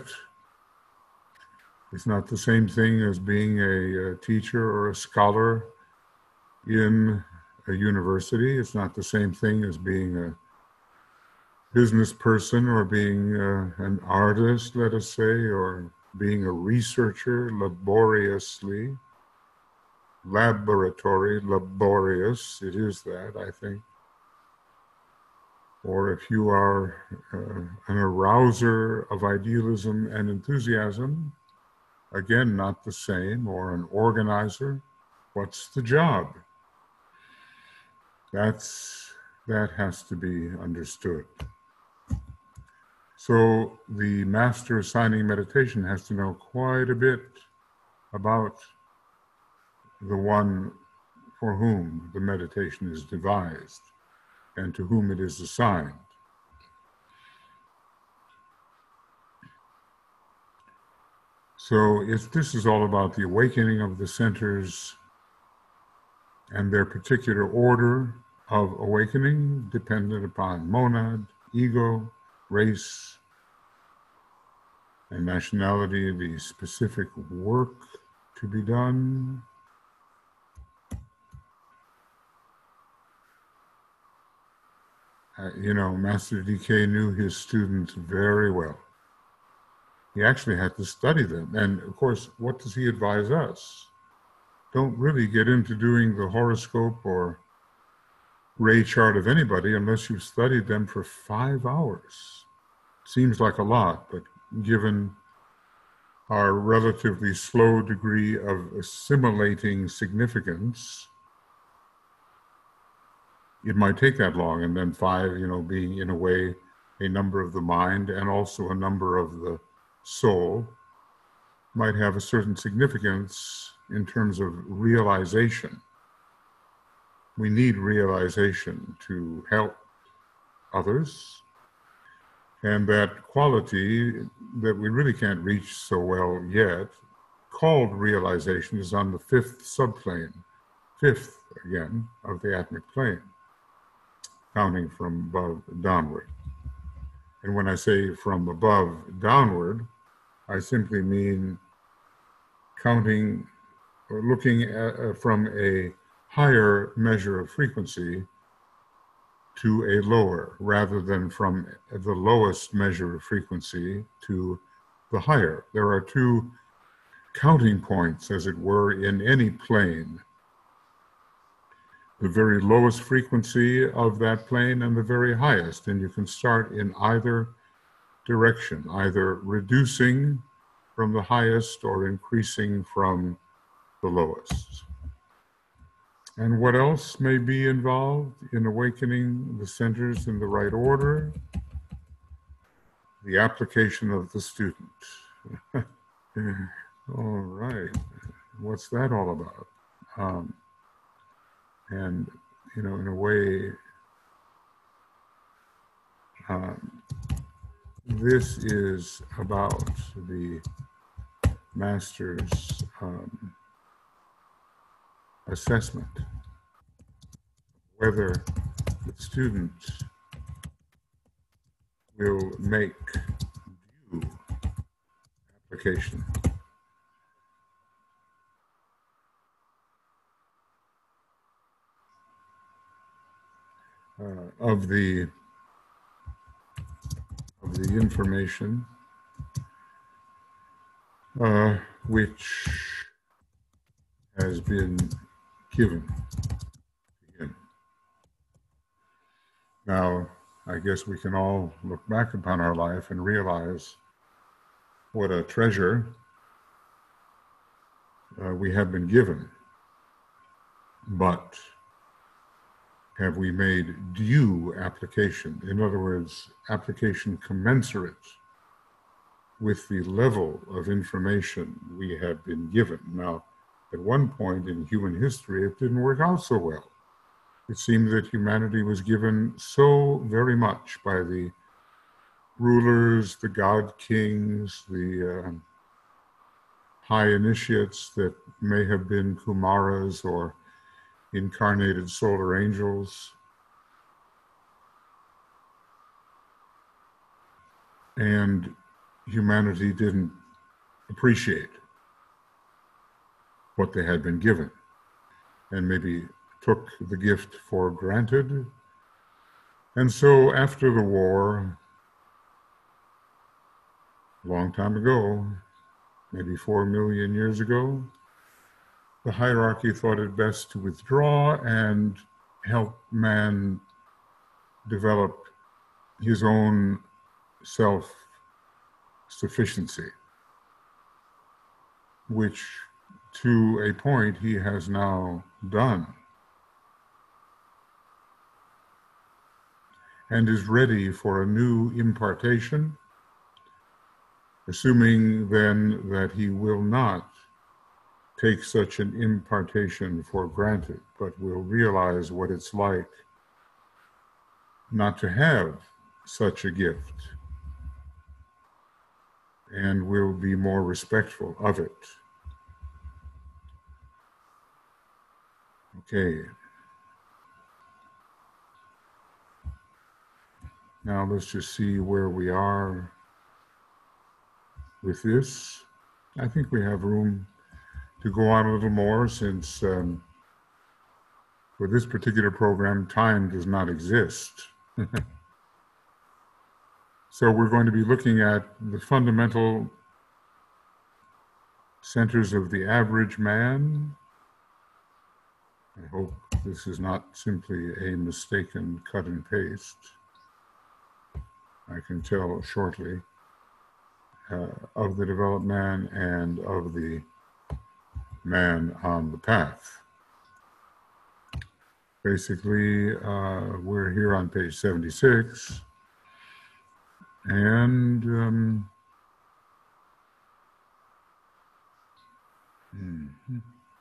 Speaker 1: it's not the same thing as being a, a teacher or a scholar in a university. It's not the same thing as being a business person or being uh, an artist, let us say, or being a researcher laboriously. Laboratory, laborious, it is that, I think. Or if you are uh, an arouser of idealism and enthusiasm, again, not the same. Or an organizer, what's the job? That's, that has to be understood. So the master assigning meditation has to know quite a bit about the one for whom the meditation is devised and to whom it is assigned. So if this is all about the awakening of the centers and their particular order of awakening, dependent upon monad, ego, race, and nationality, the specific work to be done. Uh, you know, Master D K knew his students very well. He actually had to study them. And of course, what does he advise us? Don't really get into doing the horoscope or ray chart of anybody unless you've studied them for five hours. Seems like a lot, but given our relatively slow degree of assimilating significance, it might take that long. And then five, you know, being in a way a number of the mind and also a number of the soul, might have a certain significance in terms of realization. We need realization to help others, and that quality that we really can't reach so well yet, called realization, is on the fifth subplane, fifth again, of the atmic plane, counting from above downward. And when I say from above downward, I simply mean counting or looking at, uh, from a higher measure of frequency to a lower, rather than from the lowest measure of frequency to the higher. There are two counting points, as it were, in any plane. The very lowest frequency of that plane and the very highest, and you can start in either direction, either reducing from the highest or increasing from the lowest. And what else may be involved in awakening the centers in the right order? the application of the student. All right, what's that all about? Um, and, you know, in a way, um, this is about the master's um, assessment, whether the student will make due application uh, of the of the information uh, which has been given to him. Now, I guess we can all look back upon our life and realize what a treasure uh, we have been given. But have we made due application? In other words, application commensurate with the level of information we have been given. Now, at one point in human history, it didn't work out so well. It seemed that humanity was given so very much by the rulers, the god kings, the uh, high initiates that may have been Kumaras or incarnated solar angels. And humanity didn't appreciate what they had been given, and maybe took the gift for granted. And so after the war, a long time ago, maybe four million years ago, the hierarchy thought it best to withdraw and help man develop his own self-sufficiency, which to a point he has now done, and is ready for a new impartation, assuming then that he will not take such an impartation for granted, but will realize what it's like not to have such a gift, and will be more respectful of it. Okay. Now let's just see where we are with this. I think we have room to go on a little more, since um, for this particular program, time does not exist. So we're going to be looking at the fundamental centers of the average man. I hope this is not simply a mistaken cut and paste. I can tell shortly uh, of the developed man and of the man on the path. Basically, uh, we're here on page seventy-six, and um, mm-hmm.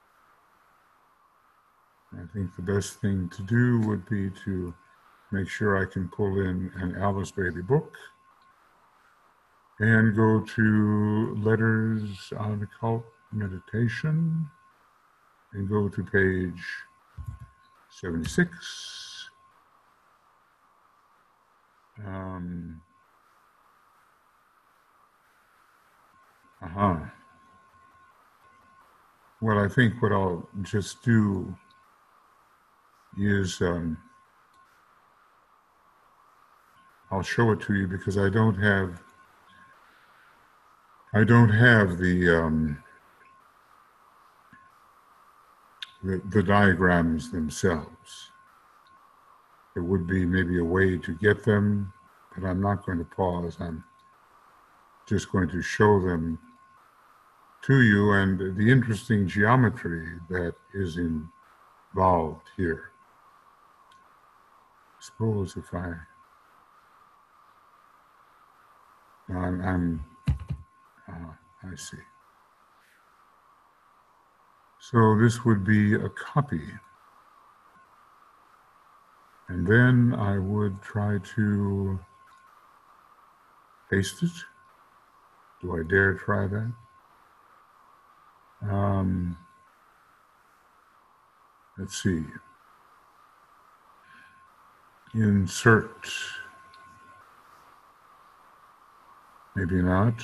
Speaker 1: I think the best thing to do would be to make sure I can pull in an Alice Bailey book and go to Letters on Occult Meditation and go to page seventy-six. Um, uh-huh. Well, I think what I'll just do is um, I'll show it to you, because I don't have I don't have the um, the, the diagrams themselves. There would be maybe a way to get them, but I'm not going to pause. I'm just going to show them to you, and the interesting geometry that is involved here. Suppose if I I'm, I'm uh, I see. So this would be a copy. And then I would try to paste it. Do I dare try that? Um, let's see. Insert. Maybe not.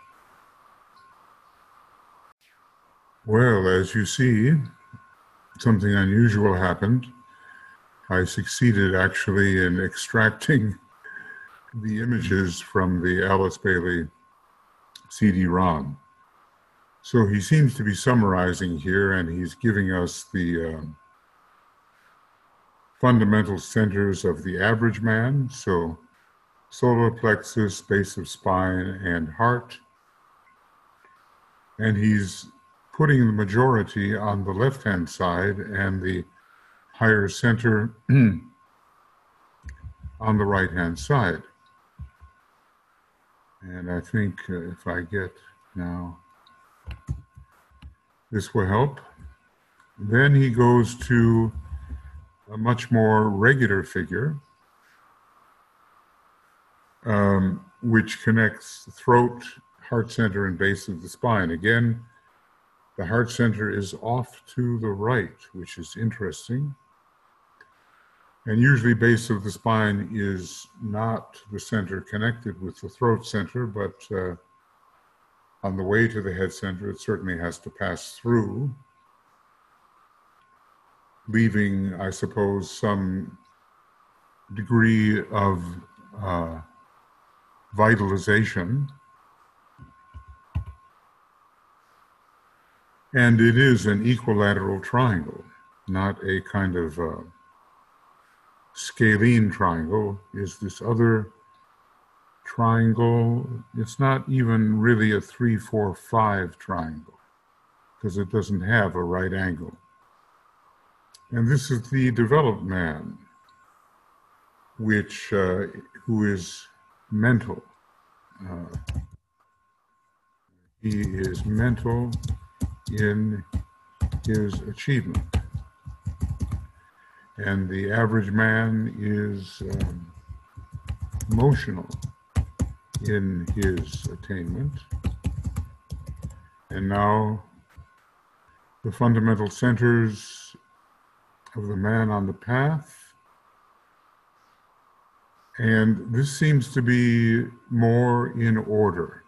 Speaker 1: Well, as you see, something unusual happened. I succeeded actually in extracting the images from the Alice Bailey C D ROM. So he seems to be summarizing here, and he's giving us the uh, fundamental centers of the average man. So solar plexus, base of spine, and heart. And he's putting the majority on the left-hand side and the higher center on the right-hand side. And I think uh, if I get now, this will help. Then he goes to a much more regular figure, um, which connects throat, heart center, and base of the spine. Again, the heart center is off to the right, which is interesting. And usually base of the spine is not the center connected with the throat center, but uh, on the way to the head center, it certainly has to pass through, leaving, I suppose, some degree of uh, vitalization. And it is an equilateral triangle, not a kind of uh, scalene triangle. Is this other triangle? It's not even really a three, four, five triangle, because it doesn't have a right angle. And this is the developed man, which uh, who is mental. Uh, he is mental in his achievement. And the average man is um, emotional in his attainment. And now the fundamental centers of the man on the path. And this seems to be more in order,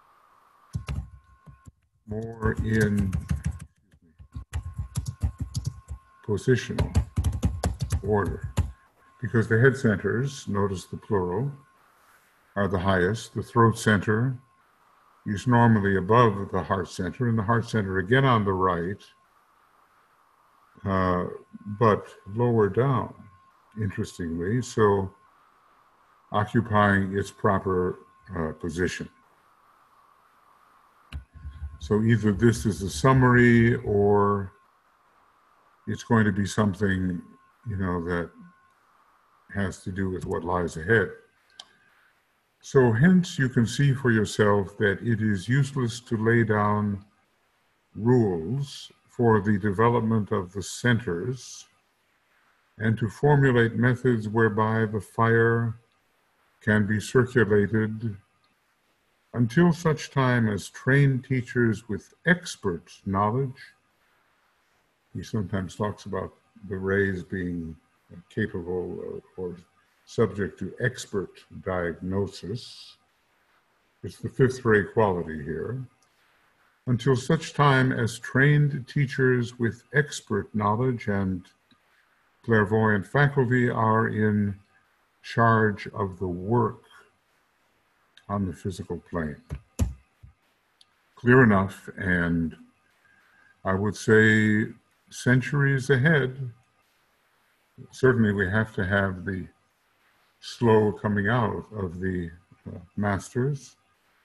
Speaker 1: more in positional order, because the head centers, notice the plural, are the highest. The throat center is normally above the heart center, and the heart center again on the right, uh, but lower down, interestingly, so occupying its proper uh, position. So either this is a summary or it's going to be something, you know, that has to do with what lies ahead. So hence you can see for yourself that it is useless to lay down rules for the development of the centers and to formulate methods whereby the fire can be circulated until such time as trained teachers with expert knowledge. He sometimes talks about the rays being capable or subject to expert diagnosis. It's the fifth ray quality here. Until such time as trained teachers with expert knowledge and clairvoyant faculty are in charge of the work on the physical plane. Clear enough, and I would say centuries ahead. Certainly we have to have the slow coming out of the uh, masters.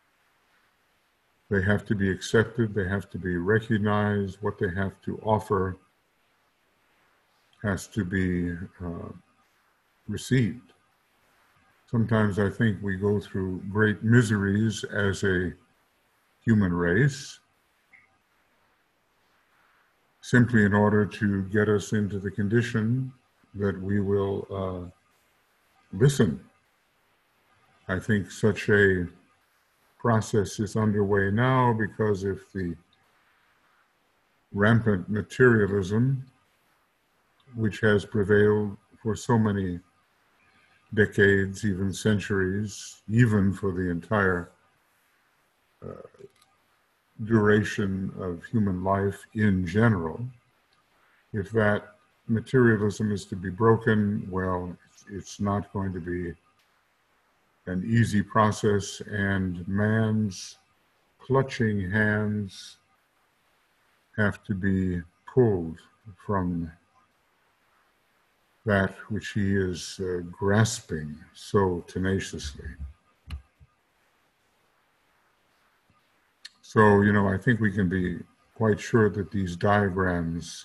Speaker 1: They have to be accepted, they have to be recognized, what they have to offer has to be uh, received. Sometimes I think we go through great miseries as a human race simply in order to get us into the condition that we will uh, listen. I think such a process is underway now because of the rampant materialism which has prevailed for so many decades, even centuries, even for the entire uh, duration of human life in general. If that materialism is to be broken, well, it's not going to be an easy process, and man's clutching hands have to be pulled from that which he is uh, grasping so tenaciously. So, you know, I think we can be quite sure that these diagrams,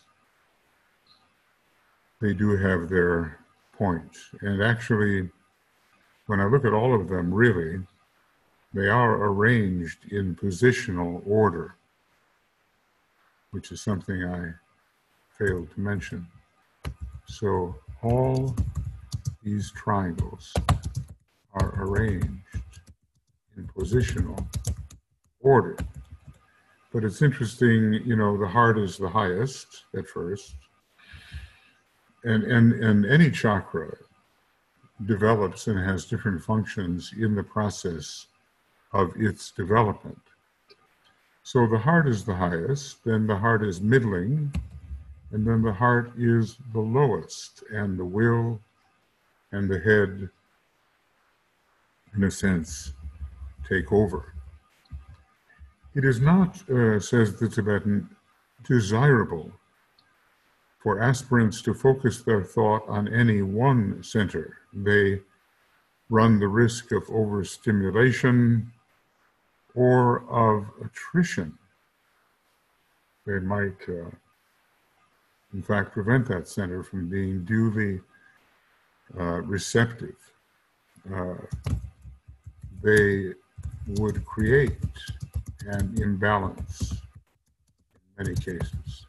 Speaker 1: they do have their point. And actually, when I look at all of them, really, they are arranged in positional order, which is something I failed to mention. So all these triangles are arranged in positional order. But it's interesting, you know, the heart is the highest at first. And, and, and any chakra develops and has different functions in the process of its development. So the heart is the highest, then the heart is middling, and then the heart is the lowest, and the will and the head, in a sense, take over. It is not, uh, says the Tibetan, desirable for aspirants to focus their thought on any one center. They run the risk of overstimulation or of attrition. They might, uh, in fact, prevent that center from being duly uh, receptive. Uh, they would create an imbalance in many cases.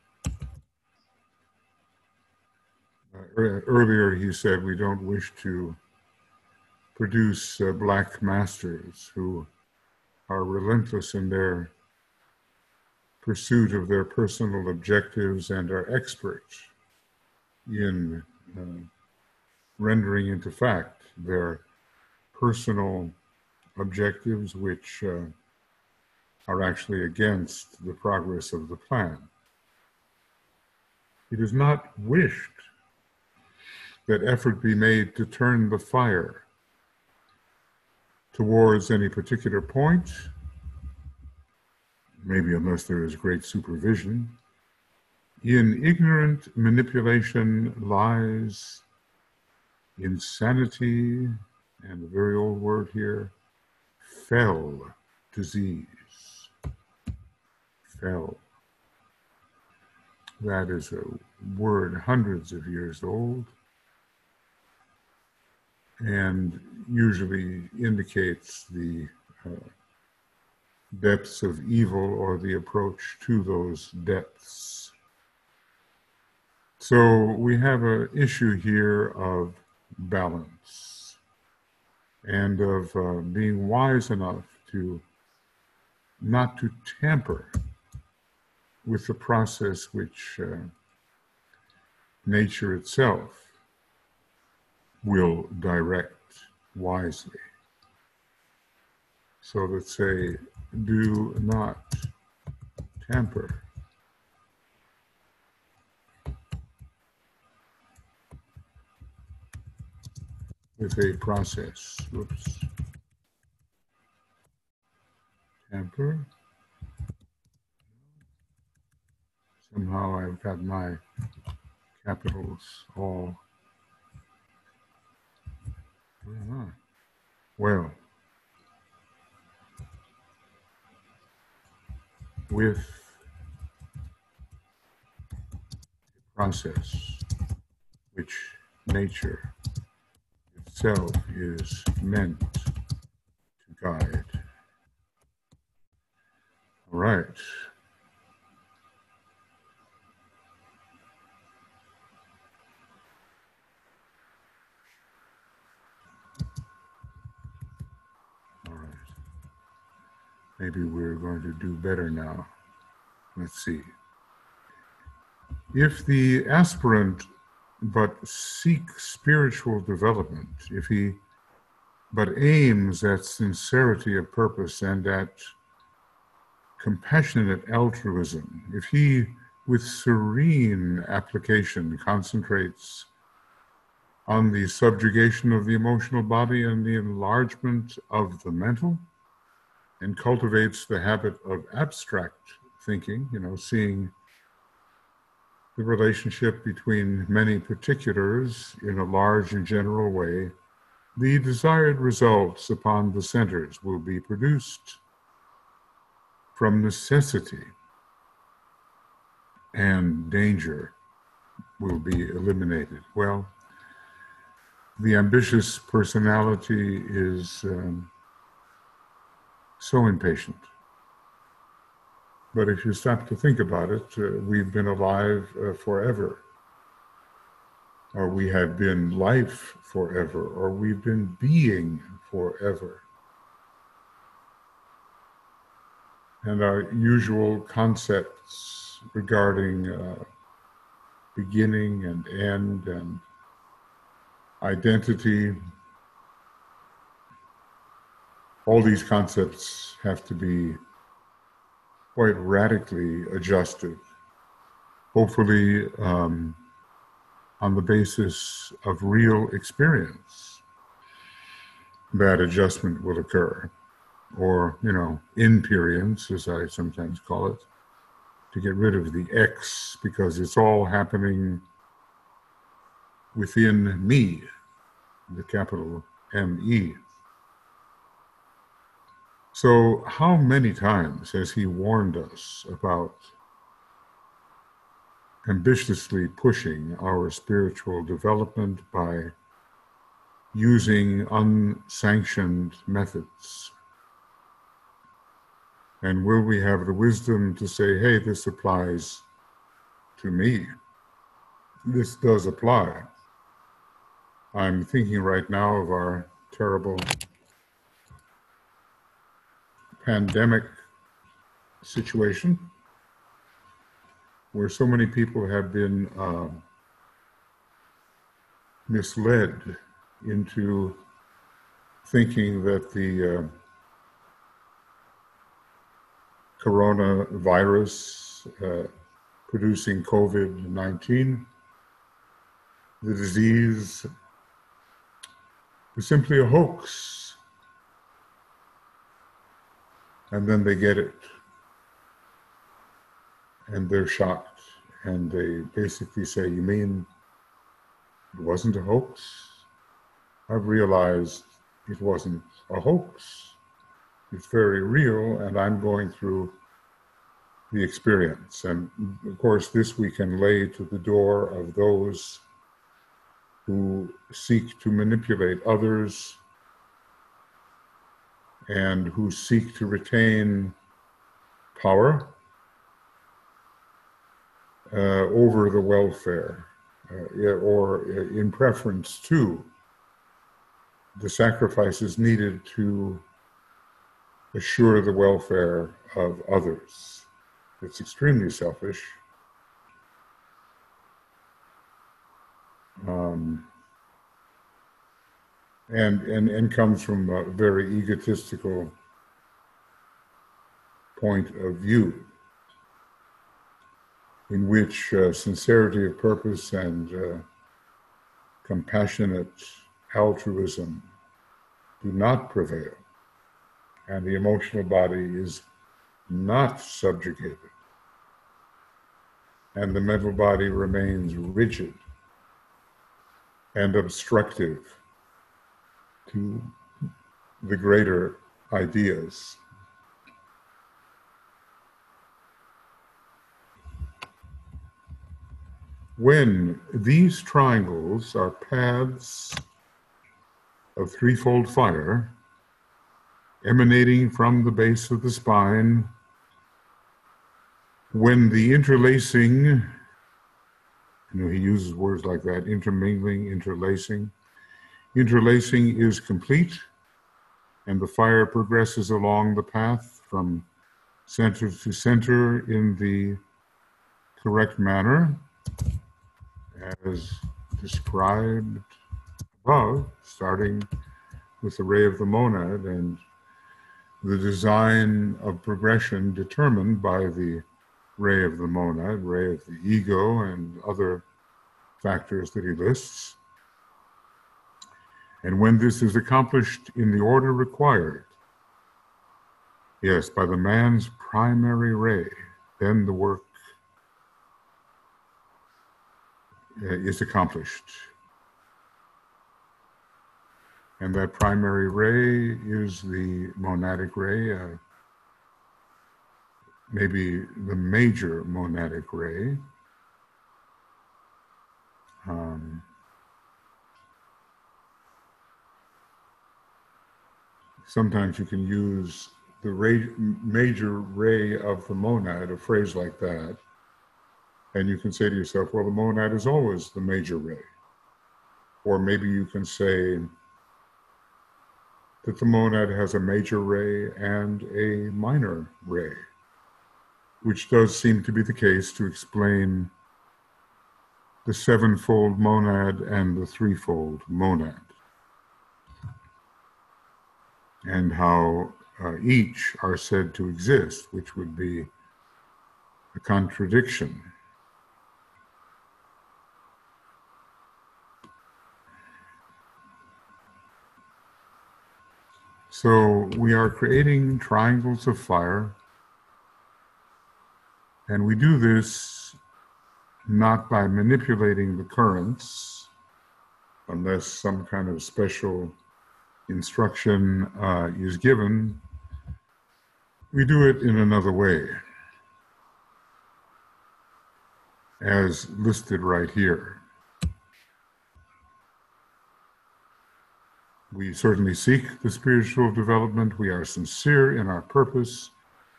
Speaker 1: Uh, earlier he said we don't wish to produce uh, black masters who are relentless in their pursuit of their personal objectives and are experts in uh, rendering into fact their personal objectives, which uh, are actually against the progress of the plan. It is not wished that effort be made to turn the fire towards any particular point, maybe unless there is great supervision. In ignorant manipulation lies insanity, and a very old word here, fell disease. Fell. That is a word hundreds of years old, and usually indicates the uh, depths of evil or the approach to those depths. So we have an issue here of balance and of uh, being wise enough to not to tamper with the process which uh, nature itself will direct wisely. So let's say, do not tamper with a process. Whoops. Tamper. Somehow I've got my capitals all. Uh-huh. Well, with a process which nature itself itself is meant to guide. All right. All right. Maybe we're going to do better now. Let's see. If the aspirant but seeks spiritual development, if he but aims at sincerity of purpose and at compassionate altruism, if he with serene application concentrates on the subjugation of the emotional body and the enlargement of the mental, and cultivates the habit of abstract thinking, you know, seeing the relationship between many particulars in a large and general way, the desired results upon the centers will be produced from necessity, and danger will be eliminated. Well, the ambitious personality is um, so impatient. But if you stop to think about it, uh, we've been alive uh, forever, or we have been life forever, or we've been being forever. And our usual concepts regarding uh, beginning and end and identity, all these concepts have to be quite radically adjusted, hopefully um, on the basis of real experience. That adjustment will occur, or, you know, inperience, as I sometimes call it, to get rid of the X, because it's all happening within me, the capital M E. So how many times has he warned us about ambitiously pushing our spiritual development by using unsanctioned methods? And will we have the wisdom to say, hey, this applies to me? This does apply. I'm thinking right now of our terrible pandemic situation where so many people have been uh, misled into thinking that the uh, coronavirus uh, producing COVID nineteen, the disease, was simply a hoax. And then they get it, and they're shocked, and they basically say, you mean it wasn't a hoax? I've realized it wasn't a hoax. It's very real, and I'm going through the experience. And of course, this we can lay to the door of those who seek to manipulate others and who seek to retain power uh, over the welfare, uh, or in preference to the sacrifices needed to assure the welfare of others. It's extremely selfish. Um, and, and, and comes from a very egotistical point of view, in which uh, sincerity of purpose and uh, compassionate altruism do not prevail, and the emotional body is not subjugated, and the mental body remains rigid and obstructive to the greater ideas. When these triangles are paths of threefold fire emanating from the base of the spine. When the interlacing, you know, he uses words like that, intermingling, interlacing. Interlacing is complete, and the fire progresses along the path from center to center in the correct manner, as described above, starting with the ray of the monad and the design of progression determined by the ray of the monad, ray of the ego, and other factors that he lists. And when this is accomplished in the order required, yes, by the man's primary ray, then the work uh, is accomplished. And that primary ray is the monadic ray, uh, maybe the major monadic ray. Um, sometimes you can use the ray, major ray of the monad, a phrase like that, and you can say to yourself, well, the monad is always the major ray. Or maybe you can say that the monad has a major ray and a minor ray, which does seem to be the case to explain the sevenfold monad and the threefold monad, and how uh, each are said to exist, which would be a contradiction. So we are creating triangles of fire, and we do this not by manipulating the currents, unless some kind of special instruction uh, is given. We do it in another way, as listed right here. We certainly seek the spiritual development. We are sincere in our purpose.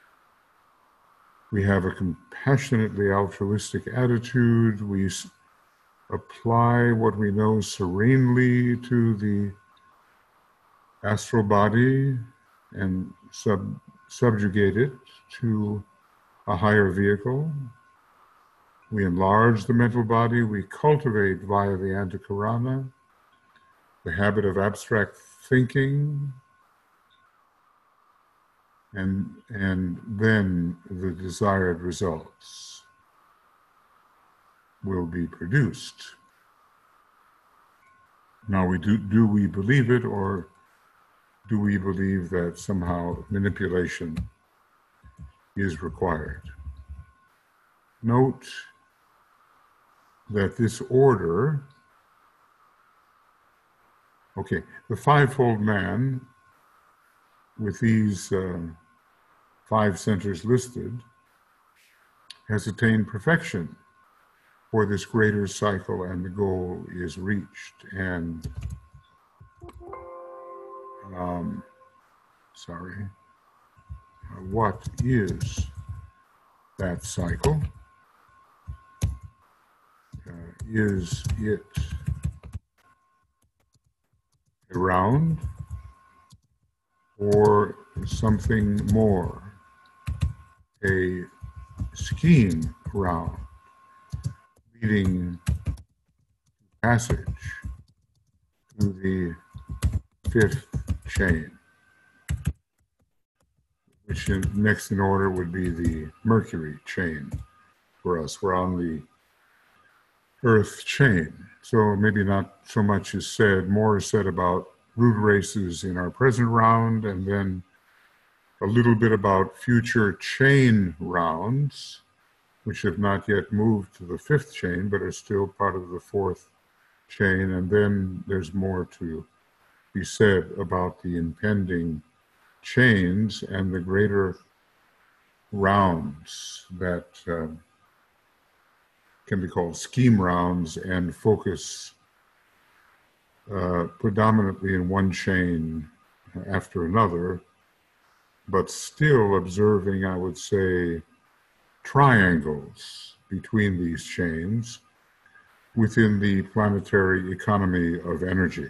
Speaker 1: We have a compassionately altruistic attitude. We apply what we know serenely to the astral body and sub subjugate it to a higher vehicle. We enlarge the mental body. We cultivate via the Antakarana the habit of abstract thinking, and, and then the desired results will be produced. Now, we do, do we believe it, or do we believe that somehow manipulation is required? Note that this order, okay, the fivefold man, with these uh, five centers listed, has attained perfection for this greater cycle, and the goal is reached. And, um, sorry, uh, what is that cycle? Uh, is it a round or something more? A scheme round leading passage to the fifth chain, which in, next in order would be the Mercury chain for us. We're on the Earth chain. So maybe not so much is said, more is said about root races in our present round, and then a little bit about future chain rounds, which have not yet moved to the fifth chain, but are still part of the fourth chain. And then there's more to be said about the impending chains and the greater rounds that uh, can be called scheme rounds and focus uh, predominantly in one chain after another, but still observing, I would say, triangles between these chains within the planetary economy of energy.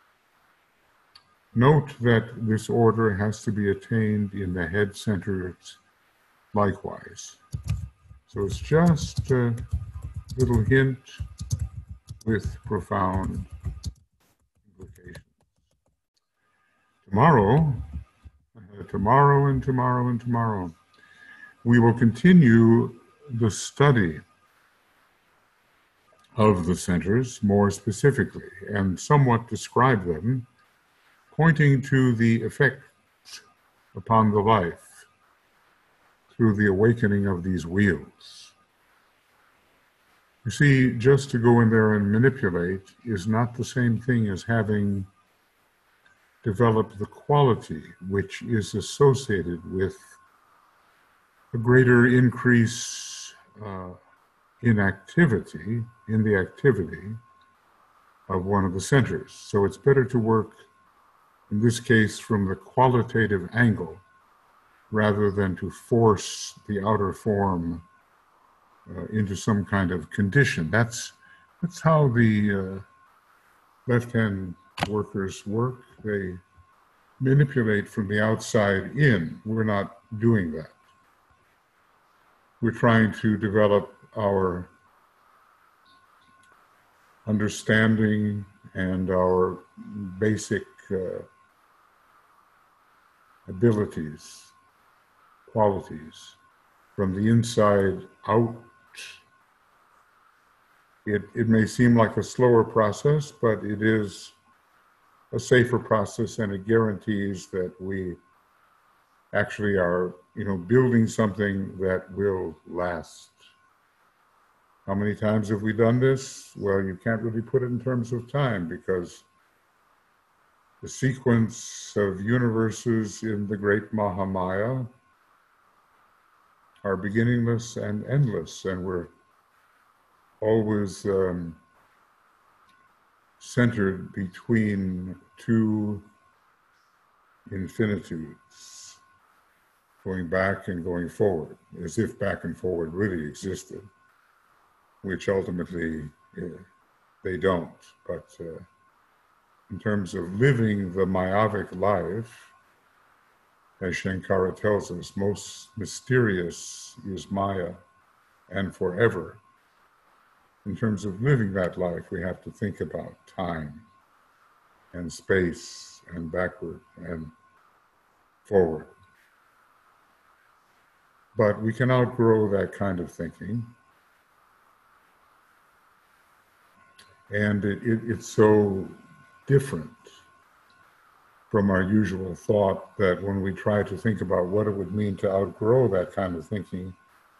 Speaker 1: Note that this order has to be attained in the head centers likewise. So it's just a little hint with profound implications. Tomorrow, uh, tomorrow and tomorrow and tomorrow, we will continue the study of the centers more specifically and somewhat describe them, pointing to the effect upon the life through the awakening of these wheels. You see, just to go in there and manipulate is not the same thing as having developed the quality which is associated with a greater increase uh, in activity, in the activity of one of the centers. So it's better to work, in this case, from the qualitative angle, rather than to force the outer form uh, into some kind of condition. That's, that's how the uh, left-hand workers work. They manipulate from the outside in. We're not doing that. We're trying to develop our understanding and our basic uh, abilities, qualities, from the inside out. It, it may seem like a slower process, but it is a safer process, and it guarantees that we actually are, you know, building something that will last. How many times have we done this? Well, you can't really put it in terms of time, because the sequence of universes in the great Mahamaya are beginningless and endless, and we're always um, centered between two infinitudes, going back and going forward, as if back and forward really existed, which ultimately uh, they don't. But uh, in terms of living the Mayavic life, as Shankara tells us, most mysterious is Maya and forever. In terms of living that life, we have to think about time and space and backward and forward. But we can outgrow that kind of thinking. And it, it, it's so different from our usual thought that when we try to think about what it would mean to outgrow that kind of thinking,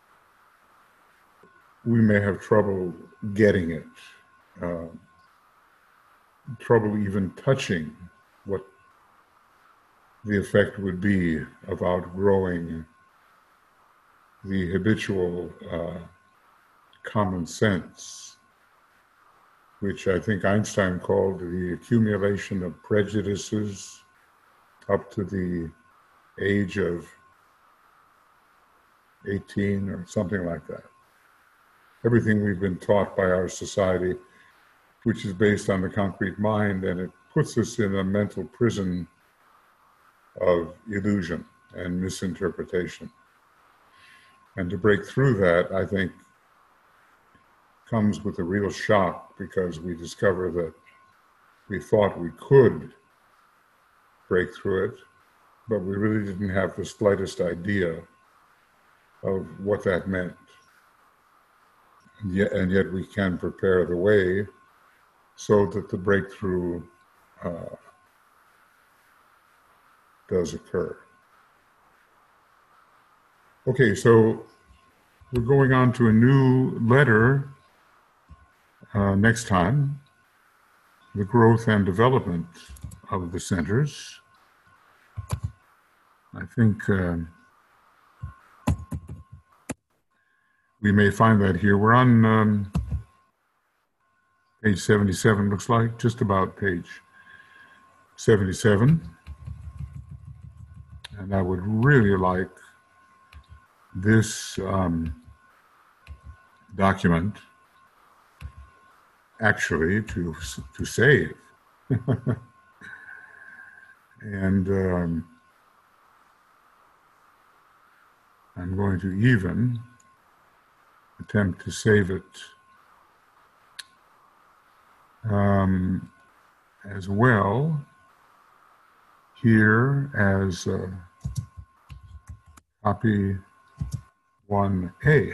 Speaker 1: we may have trouble getting it, uh, trouble even touching what the effect would be of outgrowing the habitual uh, common sense, which I think Einstein called the accumulation of prejudices up to the age of eighteen or something like that. Everything we've been taught by our society, which is based on the concrete mind, and it puts us in a mental prison of illusion and misinterpretation. And to break through that, I think, comes with a real shock, because we discover that we thought we could break through it, but we really didn't have the slightest idea of what that meant. And yet, and yet we can prepare the way so that the breakthrough uh, does occur. Okay, so we're going on to a new letter uh, next time, the growth and development of the centers. I think uh, we may find that here. We're on um, Page seventy-seven looks like, just about page seventy-seven. And I would really like this um, document actually to, to save. And um, I'm going to even attempt to save it um, as well here as uh, copy one A.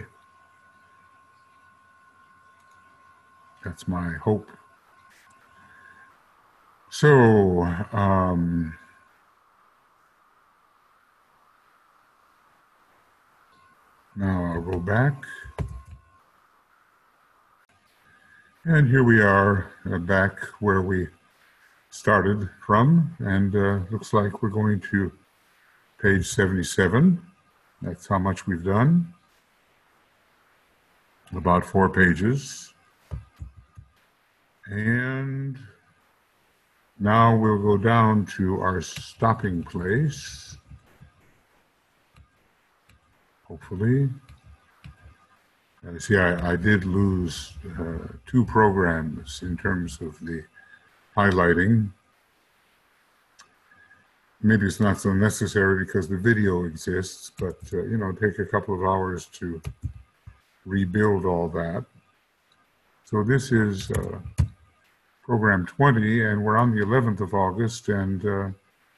Speaker 1: That's my hope. So, um, now I'll go back. And here we are uh, back where we started from, and uh, looks like we're going to page seventy-seven. That's how much we've done. About four pages. And now we'll go down to our stopping place, hopefully. Uh, see, I, I did lose uh, two programs in terms of the highlighting. Maybe it's not so necessary because the video exists, but, uh, you know, take a couple of hours to rebuild all that. So this is uh, program twenty, and we're on the eleventh of August, and uh,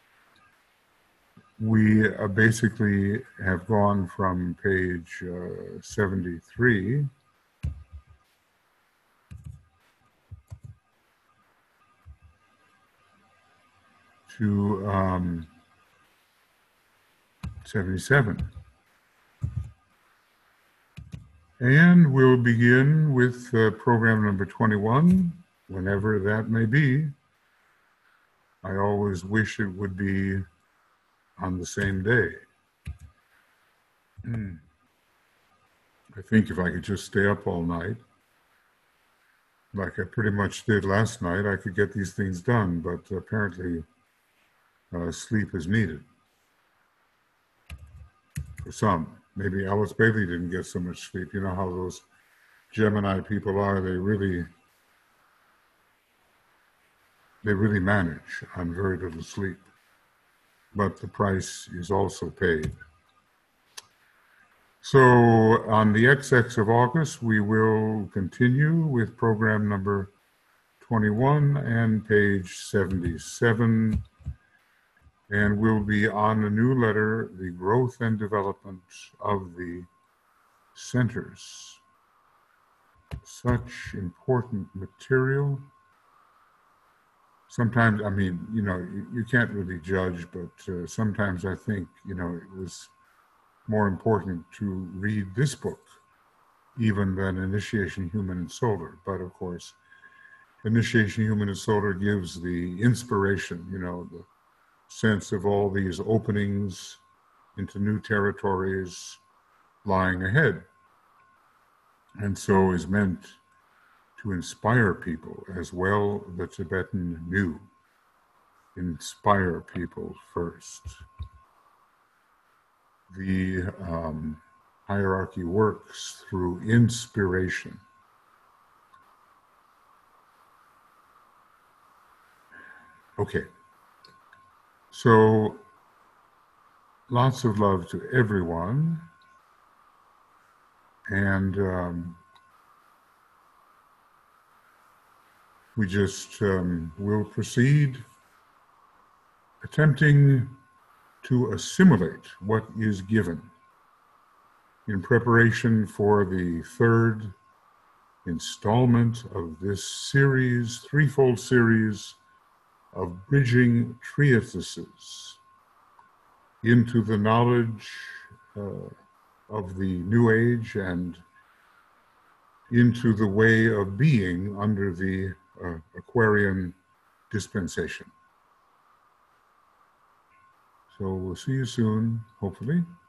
Speaker 1: we uh, basically have gone from page uh, seventy-three to um, seventy-seven. And we'll begin with uh, program number twenty-one, whenever that may be. I always wish it would be on the same day. Mm. I think if I could just stay up all night, like I pretty much did last night, I could get these things done, but apparently uh, sleep is needed for some. Maybe Alice Bailey didn't get so much sleep. You know how those Gemini people are, they really, they really manage on very little sleep. But the price is also paid. So on the X X of August, we will continue with program number twenty-one and page seventy-seven. And we'll be on a new letter, the growth and development of the centers. Such important material. Sometimes, I mean, you know, you, you can't really judge, but uh, sometimes I think, you know, it was more important to read this book even than Initiation Human and Solar. But of course, Initiation Human and Solar gives the inspiration, you know, the sense of all these openings into new territories lying ahead. And so is meant to inspire people as well. The Tibetan knew, inspire people first. The um, hierarchy works through inspiration. Okay. So, lots of love to everyone. And um, we just um, will proceed attempting to assimilate what is given in preparation for the third installment of this series, threefold series of bridging treatises into the knowledge uh, of the New Age and into the way of being under the uh, Aquarian dispensation. So we'll see you soon, hopefully.